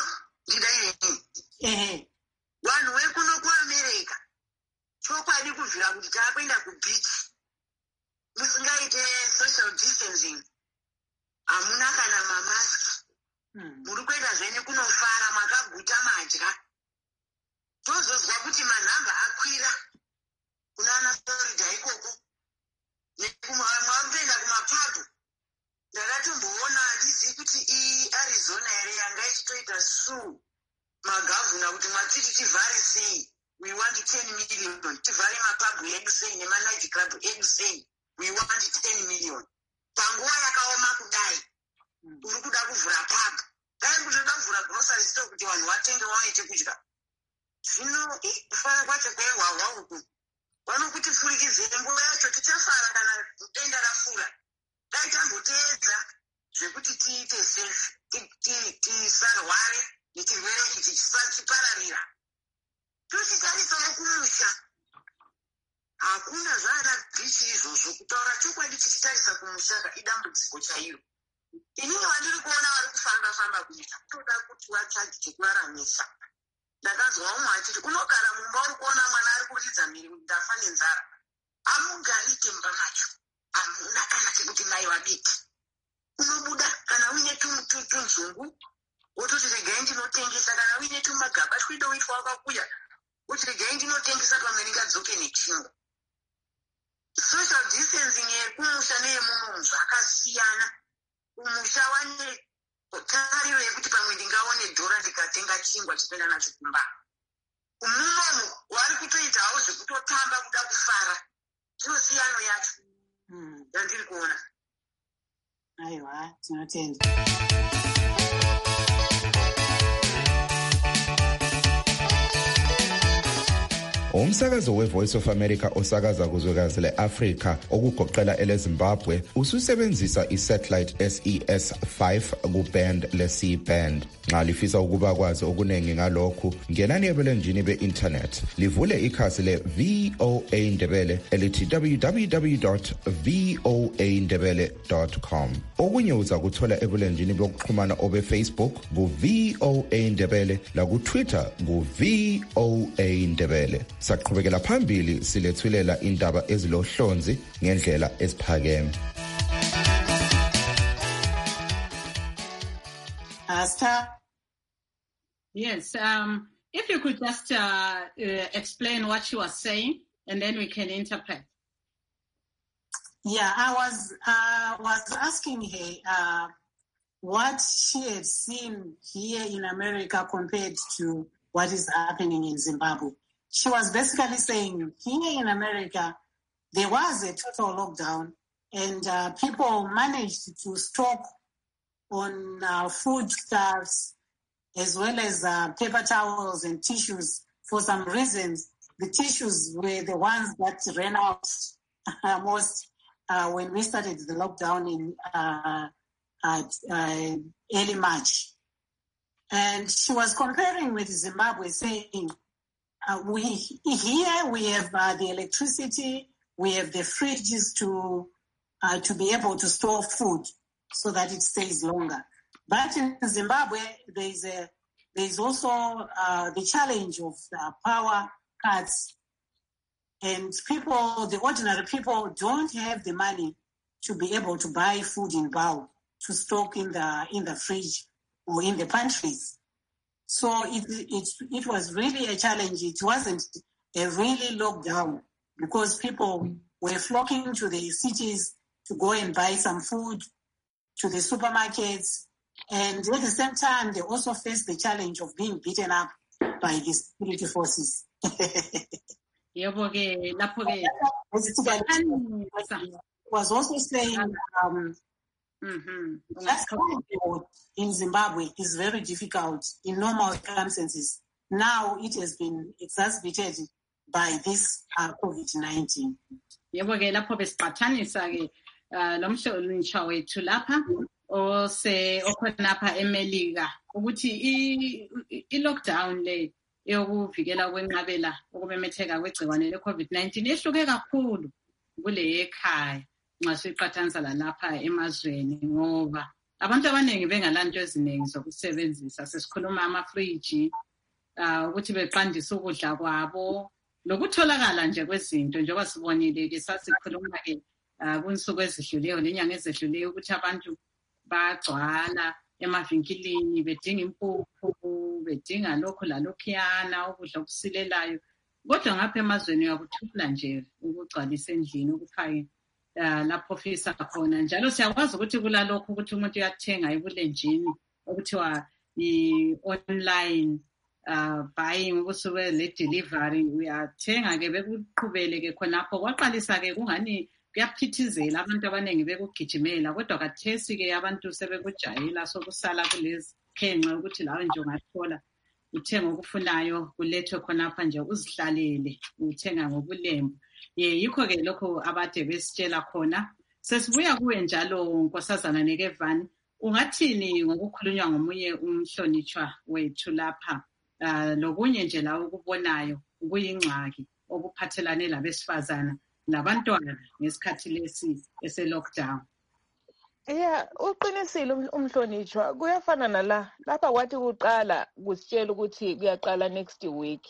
[SPEAKER 5] vanhu vekuno kuAmerica chokwadi kubvira kuti taakuenda kubhichi musingaite social distancing, hamuna kana mamaski, muri kuenda zvenyu kunofara makaguta madya. Tozozwa kuti manhamba akwira kunana Florida ikoko nekumwapenda kumapabhu. Ndakatomboona handizivi kuti Arizona here yanga ichitoita suu magavhuna kuti mwatiti tivhare sei we want 10 million. Tivare mapub edu sei nemanight club edu sei. We want 10 million. Panguwa yakaoma kudai. Uri kuda kuvhura pub. Dai kutoda kuvhura grocery store kuti vanhu vatenge vaone chekudya. Zvino kufara kwacho kwehwahwa uku. Vanokuti furikizire nguva yacho tichafara kana denda rafura. Dai tamboteedza zvekuti tiite safe, tisarware nechirwere ichi chisachipararira. Tochitarisawo kumusha. Hakuna zvana bhichi izvozvo kutaura chokwadi tichitarisa kumusha idambudziko chairo. Inini vandiri kuona vari kufamba kuita kutoda kuti vatsvage chekuraramisa. Ndakazwa umwe achiti unogara mumba uri kuona mwana ari kuridza miri ndafa nenzara. Amugari temba macho. Hamuna kana chekuti mai vabiki. Unobuda kana uine tunzungu wototi regai ndinotengesa, kana uine tumagaba twidoitwa wakakuya kuti regai ndinotengesa pamwe ndingadzoke nechingwa. Social distancing yekumusha neyemuno zvakasiyana. Kumusha wane tariro yekuti pamwe ndingaone dhora ndikatenga chingwa chipinda nacho kumba. Umunomu wari kutoitawo zvekutotamba kuda kufara. Zvinosiyano yacho. Yandiri kuona.
[SPEAKER 2] Aiwa, tinotenda.
[SPEAKER 4] Umsakazo weVoice of America osakaza kuzwekazi leAfrika okugoqela eleZimbabwe ususebenzisa isatellite SES-5 kuband le-C-band. Nxa lifisa ukuba kwazi okunengi ngalokhu, ngenani ebulenjini be-internet. Livule ikhasi le-VOA Ndebele elithi www.voandebele.com. Okunye uza kuthola ebulenjini bokuxhumana obe-Facebook ku-VOA Ndebele laku-Twitter ku-VOA Ndebele. Saqhubekela phambili silethulela indaba ezilohlonzi ngendlela esiphakeme.
[SPEAKER 2] Asta?
[SPEAKER 1] Yes, if you could just explain what she was saying, and then we can interpret.
[SPEAKER 2] Yeah, I was asking her what she had seen here in America compared to what is happening in Zimbabwe. She was basically saying here in America, there was a total lockdown and people managed to stock on foodstuffs as well as paper towels and tissues. For some reasons, the tissues were the ones that ran out most when we started the lockdown in early March. And she was comparing with Zimbabwe, saying, we have the electricity, we have the fridges to be able to store food so that it stays longer. But in Zimbabwe, there's also the challenge of power cuts, and the ordinary people don't have the money to be able to buy food in bulk to stock in the fridge or in the pantries. So it was really a challenge. It wasn't a really lockdown because people were flocking to the cities to go and buy some food, to the supermarkets. And at the same time, they also faced the challenge of being beaten up by the security forces. Was also saying that's in Zimbabwe is very difficult in normal circumstances. Now it has been exacerbated by this COVID-19.
[SPEAKER 1] Yebo-ke lapho besiqhathanisa-ke lomhlonishwa wethu lapha okhonapha eMelika ukuthi i-lockdown le yokuvikela kwenqabela ukumemetheka kwegciwane le-COVID-19 yehluke kakhulu kule ekhaya nxa siqhathanisa lalapha emazweni ngoba abantu abaningi bengalanto eziningi zokusebenzisa. Sesikhuluma amafriji ukuthi beqandise ukudla kwabo lokutholakala nje kwezinto njengoba sibonile-ke sasikhuluma-ke kunsuku ezidluleyo nenyanga ezidluleyo ukuthi abantu bagcwala emavinkilini bedinga impuphu, bedinga lokhu lalokhuyana, ukudla okusilelayo. Kodwa ngapha emazweni uyakuthula nje ukugcwalisa endlini ukuphake lapho ofisa khona. Njalo siyakwazi ukuthi kulalokho ukuthi umuntu uyathenga ebulenjini okuthiwa i-online buying usuke le delivery uyathenga ke bekuqhubele ke khonapho kwaqalisa ke kungani kuyaphithizela abantu abaningi bekugijimela kodwa kathesi ke abantu sebekujayela sokusala kulezi khenqe ukuthi lawe nje ungathola uthenga okufunayo kulethwe khonapha nje uzihlalele uthenga ngobulembu yikho ke lokho abade besitshela khona. Sesibuya kuwe njalo Nkosazana Nekevani, ungathini ngokukhulunywa ngomunye umhlonitshwa wethu lapha lokunye nje la ukubonayo kuyingxaki okuphathelane labesifazana nabantwana ngesikhathi lesi ese-lockdown?
[SPEAKER 3] Uqinisile umhlonitshwa. Kuyafana lapha kwathi kuqala kusitshela ukuthi kuyaqala next week.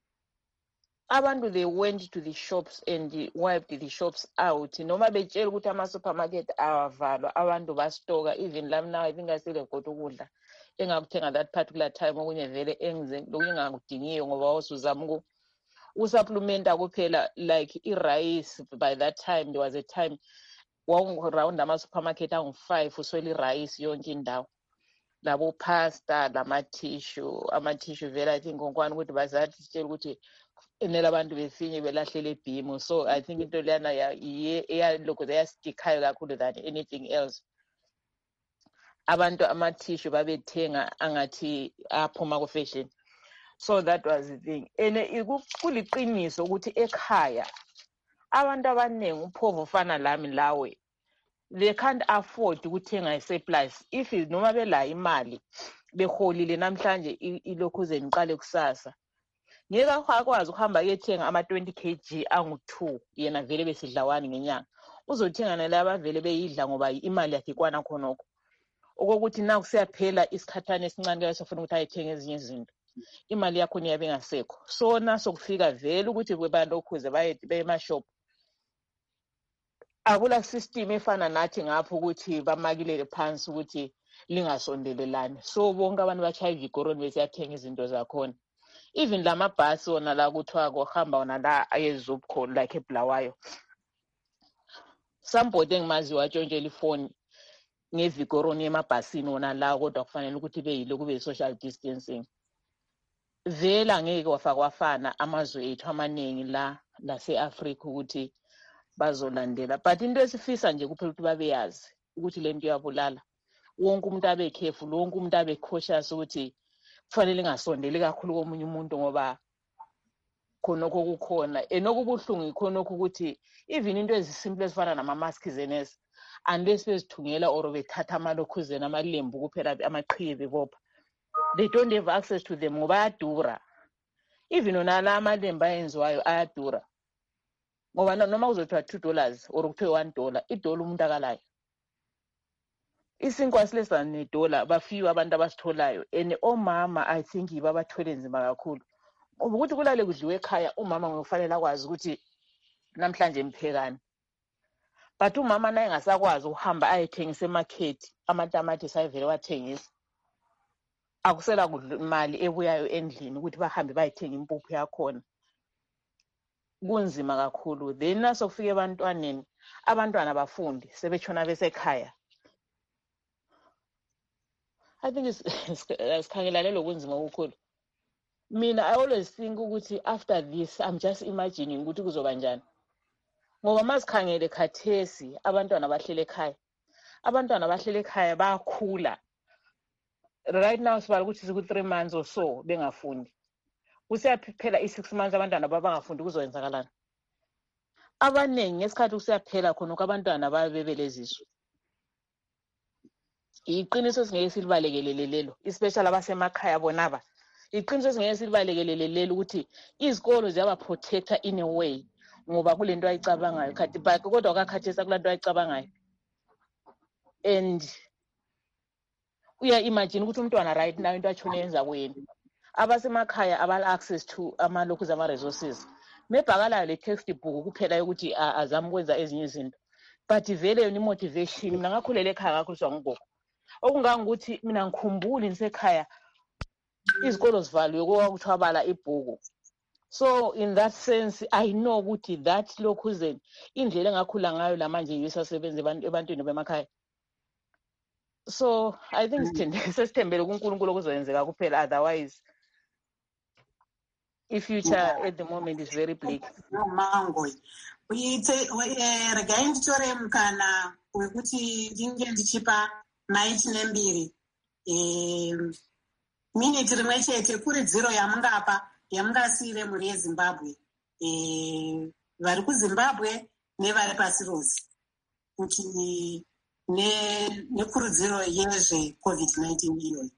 [SPEAKER 3] Abantu they went to the shops and wiped the shops out. Noma betshela ukuthi ama-supermarket awavalwa, abantu bastoka. Even now, I think I still have got ukudla engakuthenga that particular time okunye vele lokunye engakudingiyo ngoba wasuzama usupplementa kuphela like i-rice. By that time, there was a time around ama-supermarket angu-5 uswele i-rice yonke indawo. Labo pasta, ama-tissue vele I think ngokwani ukuthi bazathi sitshela ukuthi enela abantu befinye belahlele ibhimu. So I think into leyana eyalokhu eyasitikayo kakhulu than anything else. Abantu ama-tissue babethenga angathi aphuma ku-fashion. So that was the thing. And kuliqiniso ukuthi ekhaya abantu abaningi uphovu ufana lami lawe, they can't afford ukuthenga i-surplus. If noma belayo imali beholile namhlanje ilokhuze niqale kusasa, ngeke akwazi ukuhamba yethenga ama-20 kg angu-2 yena vele besidla 1 ngenyanga. Uzothenga nalaba vele beyidla ngoba imali yakhe kwana khonokho. Okokuthi na kusiyaphela isikhathane esincane ke sofuna ukuthi ayethenga ezinye izinto, imali yakho niyabe ngasekho. So naso kufika vele ukuthi bebalokhuze baye emashop. Akula system efana nathi ngapho ukuthi bamakilele phansi ukuthi lingasondelelani. So bonke abantu bachaya ivikoroni besiyathenga izinto zakhona. Even lamabhasi wona la kuthiwa kohamba wona la ayezubco like eBulawayo. Somebody engimazi watshontshela ifoni ngevikoroni emabhasini wona la kodwa kufanele ukuthi beyilo kube social distancing. Vela ngeke wafana amazwe ethu amaningi la lase-Africa ukuthi bazolandela. But into esifisa nje kuphela ukuthi babeyazi ukuthi lento iyabulala. Wonke umuntu abe careful, wonke umuntu abe cautious ukuthi kufanele ngasondeli kakhulu komunye umuntu ngoba khonokho kukhona. Enokubuhlungu ikhonokho ukuthi even into ezisimple ezifana nama-mask zenezi unless bezithungela or bethatha amalokhuzeni amalembu kuphela amaqhiye bebopha, they don't have access to them ngoba ayadura. Even onala amalembu ayenziwayo ayadura ngoba noma uzothiwa $2 or kuthiwe $1, $1 umuntu akalayo. Isinkwa silesa $1 bafiwe abantu abasitholayo. And omama I think yibo abathwele nzima kakhulu. Ukuthi kulale kudliwe ekhaya, umama ngokufanele akwazi ukuthi namhlanje mphekani. But umama naye ngasakwazi ukuhamba ayethengisa emarket amatamati sayivele wathengisa. Akusela imali ebuyayo endlini ukuthi bahambe bayithenga impuphu yakhona. Kunzima kakhulu. Then naso kufike ebantwaneni, abantwana bafundi sebetshona besekhaya. I think sikhangelane lokunzima okukhulu. Mina I always think ukuthi after this I'm just imagining ukuthi kuzoba njani. Ngoba masikhangele khathesi abantwana bahlele ekhaya. Abantwana bahlele ekhaya bayakhula. Right now sibala ukuthi siku 3 months or so bengafundi. Kusiyaphela i6 months abantwana babangafundi kuzoyenzakalana. Abanengi ngesikhathi kusiyaphela khona abantwana babebeleziso. Iqiniso singeke silibalekelele lelo, especially abasemakhaya bonaba. Iqiniso singeke silibalekelele lelo ukuthi izikolo ziyaba protector in a way ngoba kulento ayicabangayo khathi but kodwa akakhathesa kulanto ayicabangayo. And uya imagine ukuthi umntwana right now into achone yenza kweni. Abasemakhaya abala access to amalokhuza ama-resources. Mebhakala le textbook kuphela ukuthi azama ukwenza ezinye izinto. But vele yona imotivation mina ngakhulele ekhaya ngakhuliswa ngugogo. Okungangukuthi mina ngikhumbuli nisekhaya izikolo zivaliwe kwakuthiwa bala ibhuku. So in that sense I know ukuthi that lokhuzeni indlela engakhula ngayo lamanje yisasebenza ebantwini bemakhaya. So I think sesithembele kuNkulunkulu okuzoyenzeka kuphela, otherwise i-future at the moment is very bleak.
[SPEAKER 2] Mango. Regai nditore mukana wekuti ndinge ndichipa maiti nembiri miniti rimwe chete kuri 0 yamungasiyire mhuri yeZimbabwe vari kuZimbabwe nevari pasi rose kuti nekurudziro yezveCovid-19 iyoyi.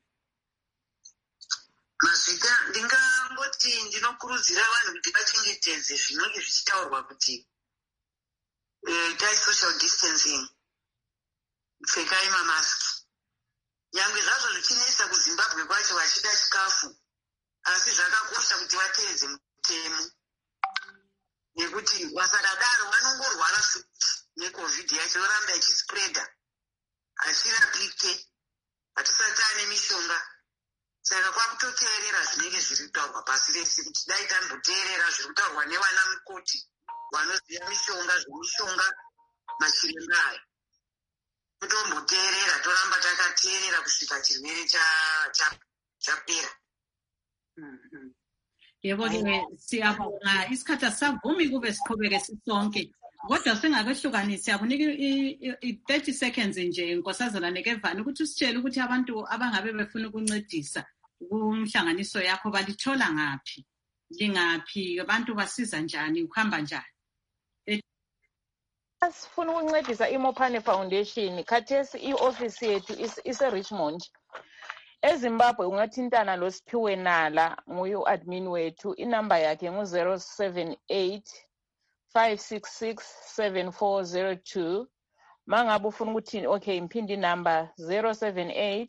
[SPEAKER 5] Mazvita ndingangoti ndinokurudzira vanhu kuti vachengetedze zvinenge zvichitaurwa kuti itai social distancing, pfekai mamasiki. Nyangwe zvazvo zvichinesa kuZimbabwe kwacho vachida chikafu, asi zvakakosha kuti vateedze mutemo, nekuti vasadadaro vanongorwara neCovid yacho yoramba ichispreada, hachirapike, hatisati ane mishonga. Saka kwakutoteerera zvinenge zviri kutaurwa pasi rese kuti dai tamboteerera zviri kutaurwa nevana mukoti vanoziva zvemishonga machiremba aya. Totomboteerera, toramba takateerera kusvika chirwere chapera.
[SPEAKER 1] Yebo-ke siyabonga, isikhathi asisavumi kube siqhubeke sisonke. Kodwa singakehlukanisi akunika i-30 seconds nje Nkosazana Nekevane ukuthi usitshele ukuthi abantu abangabe befuna ukuncedisa kumhlanganiso yakho balithola ngaphi, lingaphi, abantu basiza njani, ukuhamba njani?
[SPEAKER 3] Sifuna ukuncedisa iMopane Foundation. Khathesi i-office yethu ise-Richmond. EZimbabwe ungathintana loSiphiwe Nala, nguye u-admin wethu. Inamba yakhe ngu-078 566 7402. Mangabe ufuna ukuthi okay mphindi inamba 078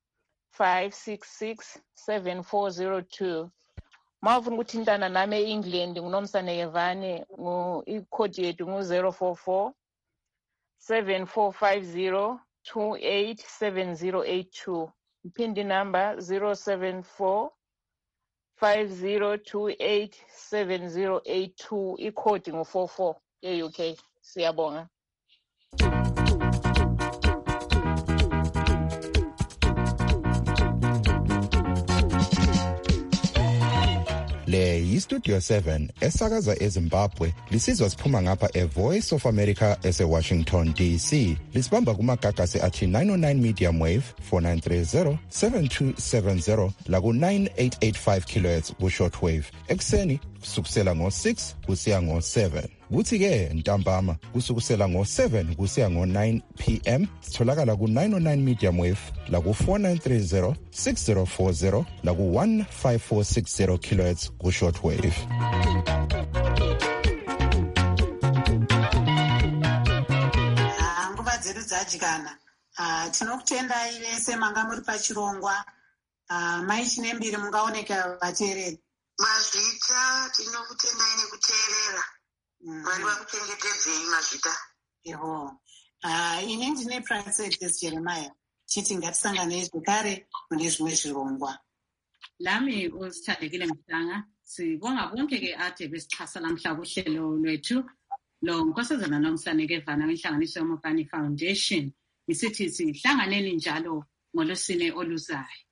[SPEAKER 3] 566 7402. Mawufuna ukuthintana nami e-England nguNomsana Nekevane, i-code yethu ngu-044 7450 287082. Mphindi number 074 50287082. I-code ngu-44 e-UK. Siyabonga.
[SPEAKER 4] Le yiStudio 7 esakaza eZimbabwe lisizwa siphuma ngapha eVoice of America eseWashington DC. Lisibamba kumagagasi athi 909 medium wave 4930 7270 laku 9885 kHz ku shortwave. Ekseni kusukela ngo-6 kusiya ngo-7. Kuthi-ke ntambama kusukusela ngo-7 kusiya ngo-9 p.m. sitholakala ku-909 medium wave laku 4930 6040 laku 15460 kHz ku shortwave.
[SPEAKER 2] Nguva dzedu dzadyana. Tinokutendai vese manga muri pachirongwa. Maiti nembiri mungaoneka vateereri.
[SPEAKER 5] Mazvita tinokutendai nekuteerera. Mwari vakuchengetedzei Mazvita.
[SPEAKER 2] Yeho. Ini ndine Princess Jeremiah. Chiti ngatisanganei zvekare mune zvimwe zvirongwa.
[SPEAKER 1] Lami usithandekile Mhlanga, sibonga bonke-ke ade besixhasa namhla kuhlelo lwethu lo Nkosazana Nomsana Nekevane wenhlanganiso yeMopane Foundation. Isithi sihlanganeni njalo ngoLwesine oluzayo.